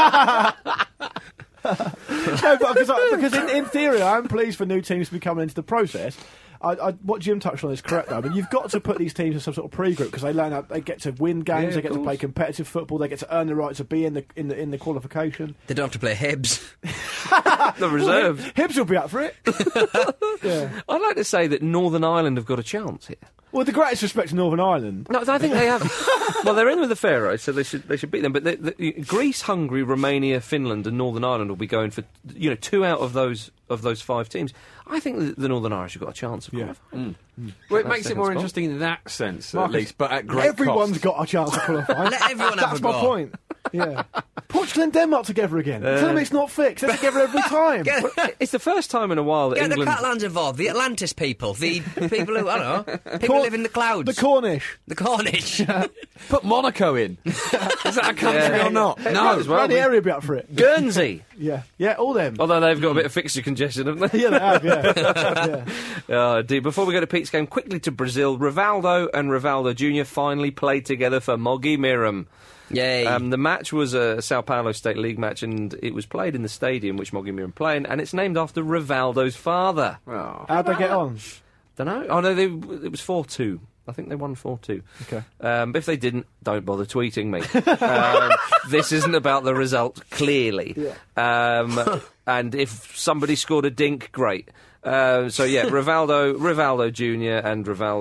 No, but because in theory, I'm pleased for new teams to be coming into the process. What Jim touched on is correct, though. But you've got to put these teams in some sort of pre-group because they learn how they get to win games, they get to play competitive football, they get to earn the right to be in the qualification. They don't have to play Hibs. the reserve. Hibs will be up for it. Yeah. I'd like to say that Northern Ireland have got a chance here. Well, with the greatest respect to Northern Ireland. No, I think they have. Well, they're in with the Faroes, so they should beat them. But Greece, Hungary, Romania, Finland, and Northern Ireland will be going for 2 out of those 5 teams. I think the Northern Irish have got a chance of qualifying. Well, it That makes it second more spot. interesting in that sense, Marcus, at least, but at great Everyone's cost. got a chance of qualifying. Let everyone have That's a my go. point. Yeah. Portugal and Denmark together again. Tell them it's not fixed. They're together every time. It's the first time in a while that Get the England. Catalans involved, the Atlantis people, the people who, I don't know, people who live in the clouds. The Cornish. The Cornish. Put Monaco in. Is that a country or not? No, as well. Ranieri will be up for it. Guernsey. Yeah. Yeah, all them. Although they've got a bit of fixture congestion, haven't they? Yeah, they have, yeah. Oh, dear. Before we go to Pete's game, quickly to Brazil. Rivaldo and Rivaldo Jr. finally played together for Mogi Miram. Yay. The match was a Sao Paulo State League match, and it was played in the stadium which Mogi Miram played, and it's named after Rivaldo's father. Oh. How'd they get on? Don't know. Oh no, it was 4-2. I think they won 4-2. Okay. But if they didn't, don't bother tweeting me. This isn't about the result, clearly. And if somebody scored a dink, great. Rivaldo Jr. and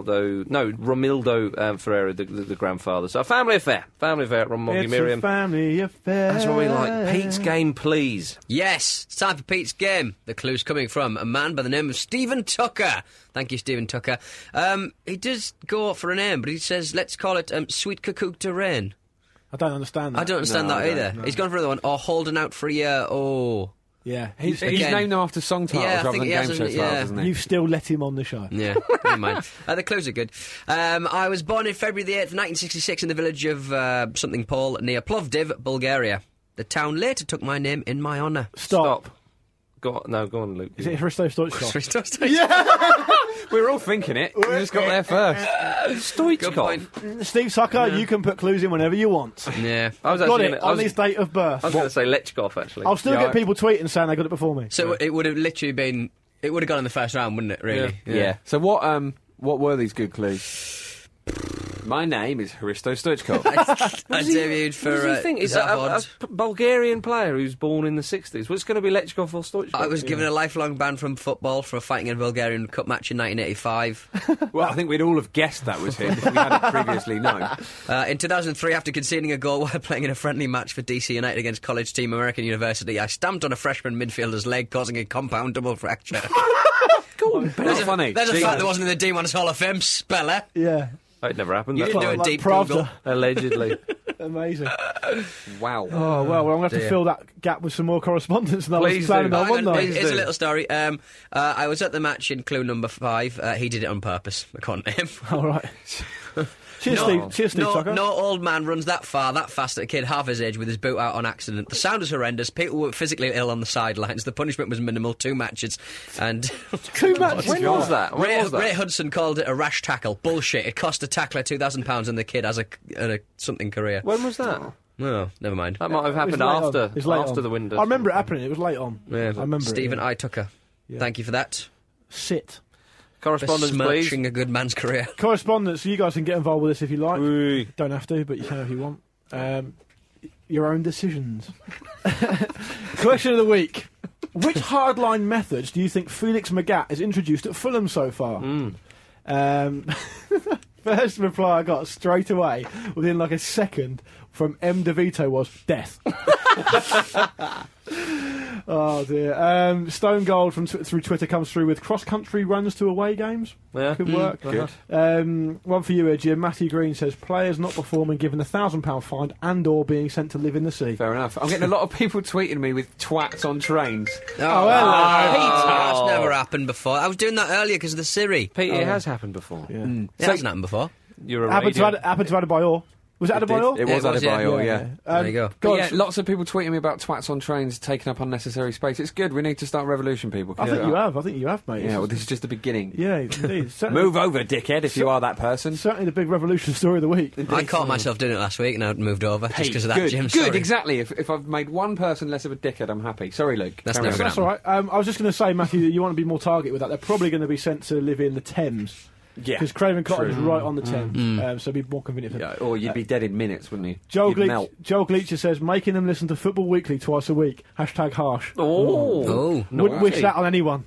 Romildo Ferreira, the grandfather. So a family affair from Moggy It's Miriam. a family affair. That's what we like. Pete's game, please. Yes, it's time for Pete's game. The clue's coming from a man by the name of Stephen Tucker. Thank you, Stephen Tucker. He does go for a name, but he says, let's call it Sweet Cuckoo to Rain. I don't understand that. I don't understand that either. no. He's gone for the one, or Holding Out for a Year, Yeah, He's Again. named them after song titles Yeah, I rather think than he game has, show yeah. titles, isn't he? you've still let him on the show. Yeah, never mind. The clues are good. I was born in February the 8th, 1966 in the village of something Pol near Plovdiv, Bulgaria. The town later took my name in my honour. Stop. Go on, Luke. Is it Hristo Stoichkov? We were all thinking it. We just got there first. Good Stoichkov. point. Steve Tucker, you can put clues in whenever you want. Yeah. I was Got actually it gonna, on his date of birth. I was going to say Lechkov, actually. I'll still Yeah, get people tweeting saying they got it before me. So it would have literally been... It would have gone in the first round, wouldn't it, really? Yeah. So what were these good clues? My name is Hristo Stoichkov. I debuted for What does he think? Is Zavod. a Bulgarian player who's born in the 60s. What's going to be Lechkov or Stoichkov? I was given a lifelong ban from football for fighting in a Bulgarian Cup match in 1985. Well, I think we'd all have guessed that was him if we hadn't previously known. In 2003, after conceding a goal while playing in a friendly match for DC United against college team American University, I stamped on a freshman midfielder's leg, causing a compound double fracture. That's funny. There's a fact that wasn't in the D1's Hall of Fame, speller. Yeah, It never happened. You That's didn't do fine. a deep Pravda. Google. Allegedly. amazing. Wow. Oh, well, I'm going to have to dear. fill that gap with some more correspondence than I was Please planning do. on, wasn't I? Here's a little story. I was at the match in clue number 5. He did it on purpose, according to him. All right. Cheers, Steve. Cheers, Steve Tucker. No old man runs that far, that fast at a kid half his age with his boot out on accident. The sound was horrendous. People were physically ill on the sidelines. The punishment was minimal, 2 matches. And 2 matches. When was that? When Ray, was that? Ray Hudson called it a rash tackle. Bullshit. It cost a tackler £2,000 and the kid has a something career. When was that? No, never mind. That might have It was happened late on. after It was late after on. the window. I remember it happening. It was late on. Yeah, I remember Stephen it. I. Tucker. Yeah. Thank you for that. Sit. Correspondence, please. Besmirching a good man's career. Correspondence. You guys can get involved with this if you like. Ooh. Don't have to, but you can if you want. Your own decisions. Question of the week. Which hardline methods do you think Felix Magath has introduced at Fulham so far? First reply I got straight away, within like a second, from M. DeVito was death. Oh dear. Stone Gold from through Twitter comes through with cross-country runs to away games. Yeah. Could work. Good. One for you, Jim. Matthew Green says players not performing given £1,000 fine and/or being sent to live in the sea. Fair enough. I'm getting a lot of people tweeting me with twats on trains. hello. That's never happened before. I was doing that earlier because of the Siri. Pete, it has happened before. Yeah. It hasn't happened before. You're a Happened to radio. Adebayor. Was it Adebayor? It was It was, yeah. Adebayor, yeah. There you go. But God, yeah, lots of people tweeting me about twats on trains taking up unnecessary space. It's good. We need to start revolution, people. I think you have. I think you have, mate. Yeah, well, this is just the beginning. Yeah, indeed. Certainly, Move over, dickhead, if you are that person. certainly the big revolution story of the week. I caught myself doing it last week and I moved over just because of that, good, Jim. good, Sorry. exactly. If I've made one person less of a dickhead, I'm happy. Sorry, Luke. That's Carry never on. gonna That's all right. I was just going to say, Matthew, that you want to be more targeted with that. They're probably going to be sent to live in the Thames. Yeah. Because Craven Cottage is right on the Thames, so it'd be more convenient for them. Yeah, or you'd be dead in minutes, wouldn't you? Joel, You'd melt. Gleacher says, making them listen to Football Weekly twice a week. # harsh. Oh. Wouldn't wish that on anyone.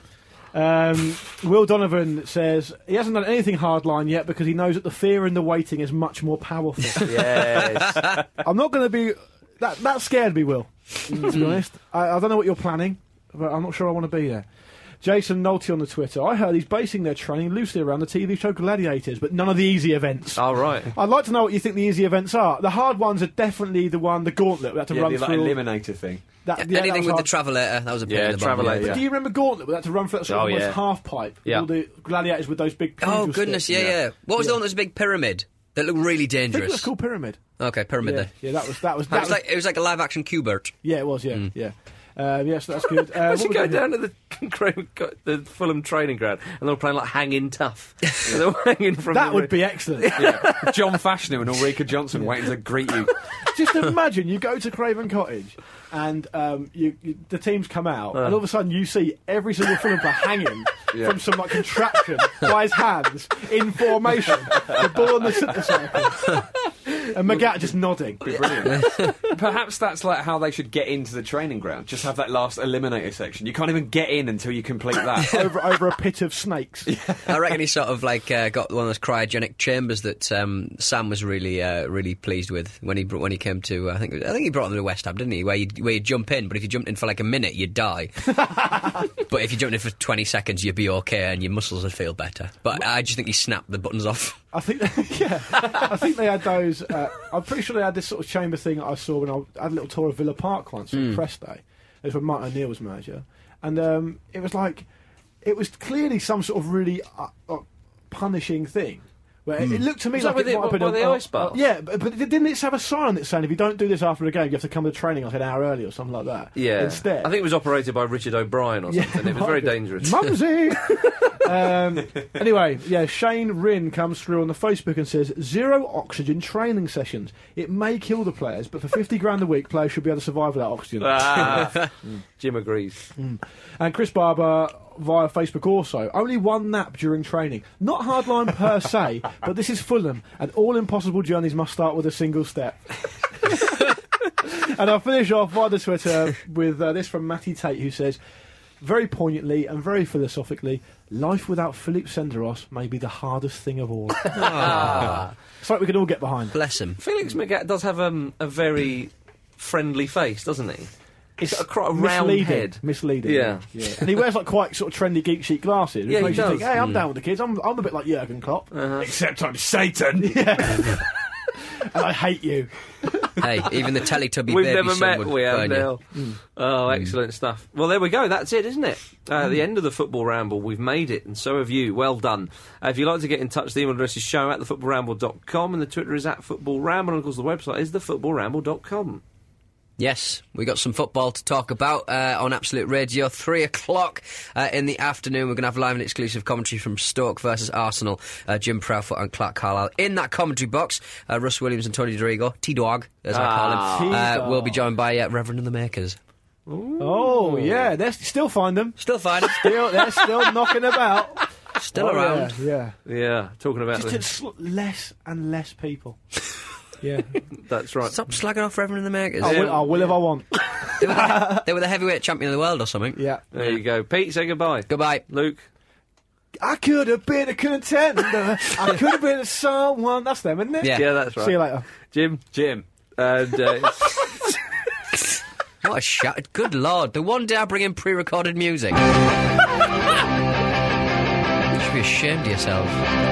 Will Donovan says, he hasn't done anything hardline yet because he knows that the fear and the waiting is much more powerful. Yes. I'm not going to be... That scared me, Will, to be honest. I don't know what you're planning, but I'm not sure I want to be there. Jason Nolte on the Twitter. I heard he's basing their training loosely around the TV show Gladiators, but none of the easy events. All right. I'd like to know what you think the easy events are. The hard ones are definitely the Gauntlet. We had to Yeah, run the like, through. eliminator thing. Anything with the Travelator, that was a pain Yeah, in the bum. Travelator. Yeah. Do you remember Gauntlet? We had to run through that sort of Oh, almost yeah. half pipe. Yeah. All the gladiators with those big. Oh, pugil goodness, sticks. yeah. What was the one that was a big pyramid? That looked really I think it dangerous. was called Pyramid. Okay, pyramid Yeah, then. yeah, that was. It was like a live-action Q-Bert. Yeah, it was. Yeah, yeah. Yes, that's good. I what should was go it? down to the Fulham training ground and they're playing like Hanging Tough. And they're hanging from That the would be excellent. Yeah. John Fashanu and Ulrika Johnson waiting to greet you. Just imagine you go to Craven Cottage and the teams come out, and all of a sudden you see every single Fulham player hanging from some like contraption by his hands in formation, the ball in the centre circle. And Magat just nodding. Brilliant. Perhaps that's like how they should get into the training ground. Just have that last eliminator section. You can't even get in until you complete that. over a pit of snakes. I reckon he sort of like got one of those cryogenic chambers that Sam was really pleased with when he came to. I think he brought them to West Ham, didn't he? Where you jump in, but if you jumped in for like a minute, you'd die. But if you jumped in for 20 seconds, you'd be okay and your muscles would feel better. But I just think he snapped the buttons off. I think they had those. I'm pretty sure they had this sort of chamber thing that I saw when I had a little tour of Villa Park once on press day. It was when Martin O'Neill was manager, and it was clearly some sort of really punishing thing. Where it looked to me Was like that it might have been the ice bath? Yeah, but didn't it have a sign on it saying if you don't do this after a game, you have to come to training like an hour early or something like that? Yeah. Instead, I think it was operated by Richard O'Brien or something. It was very dangerous. Mumsy! Anyway, Shane Rinn comes through on the Facebook and says, 0 oxygen training sessions. It may kill the players, but for 50 grand a week, players should be able to survive without oxygen. Jim agrees. And Chris Barber via Facebook also, only one nap during training. Not hardline per se, but this is Fulham, and all impossible journeys must start with a single step. And I'll finish off via the Twitter with this from Matty Tate, who says, very poignantly and very philosophically, life without Philippe Senderos may be the hardest thing of all. It's like we can all get behind. Bless him. Felix Magath does have a very friendly face, doesn't he? It's quite a round head. Misleading. Yeah. And he wears like quite sort of trendy geek chic glasses. Which Yeah, he makes you think, does. hey, I'm down with the kids. I'm a bit like Jurgen Klopp. Except I'm Satan. And I hate you. Hey, even the Teletubby We've baby never son met, would we have burn you. now. Oh, excellent stuff. Well, there we go. That's it, isn't it? The end of the Football Ramble. We've made it, and so have you. Well done. If you'd like to get in touch, the email address is show@thefootballramble.com, and the Twitter is @footballramble, and of course the website is thefootballramble.com. Yes, we got some football to talk about on Absolute Radio. 3 o'clock in the afternoon. We're going to have live and exclusive commentary from Stoke versus Arsenal. Jim Proudfoot and Clark Carlisle in that commentary box. Russ Williams and Tony Dorigo, T-Dog, as I call him, T-Dog. will be joined by Reverend and the Makers. Oh, yeah. Still find them. Still fine. They're still knocking about. Still around. Yeah. Talking about Just less and less people. Yeah. That's right. Stop slagging off Reverend and the Makers. I will if I want. They were the heavyweight champion of the world or something. Yeah. There you go. Pete, say goodbye. Goodbye. Luke. I could have been a contender. I could have been someone. That's them, isn't it? Yeah. Yeah, that's right. See you later. Jim. And What a shout. Good Lord. The one day I bring in pre-recorded music. You should be ashamed of yourself.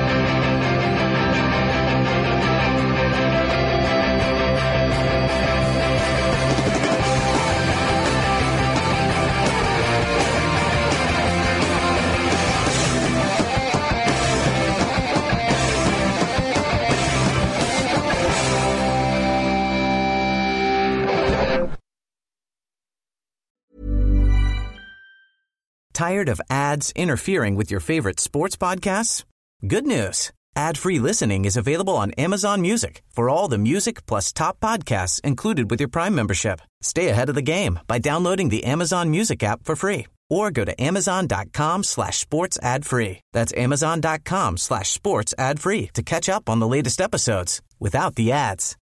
Tired of ads interfering with your favorite sports podcasts? Good news. Ad-free listening is available on Amazon Music for all the music plus top podcasts included with your Prime membership. Stay ahead of the game by downloading the Amazon Music app for free or go to amazon.com/sports ad free. That's amazon.com/sports ad free to catch up on the latest episodes without the ads.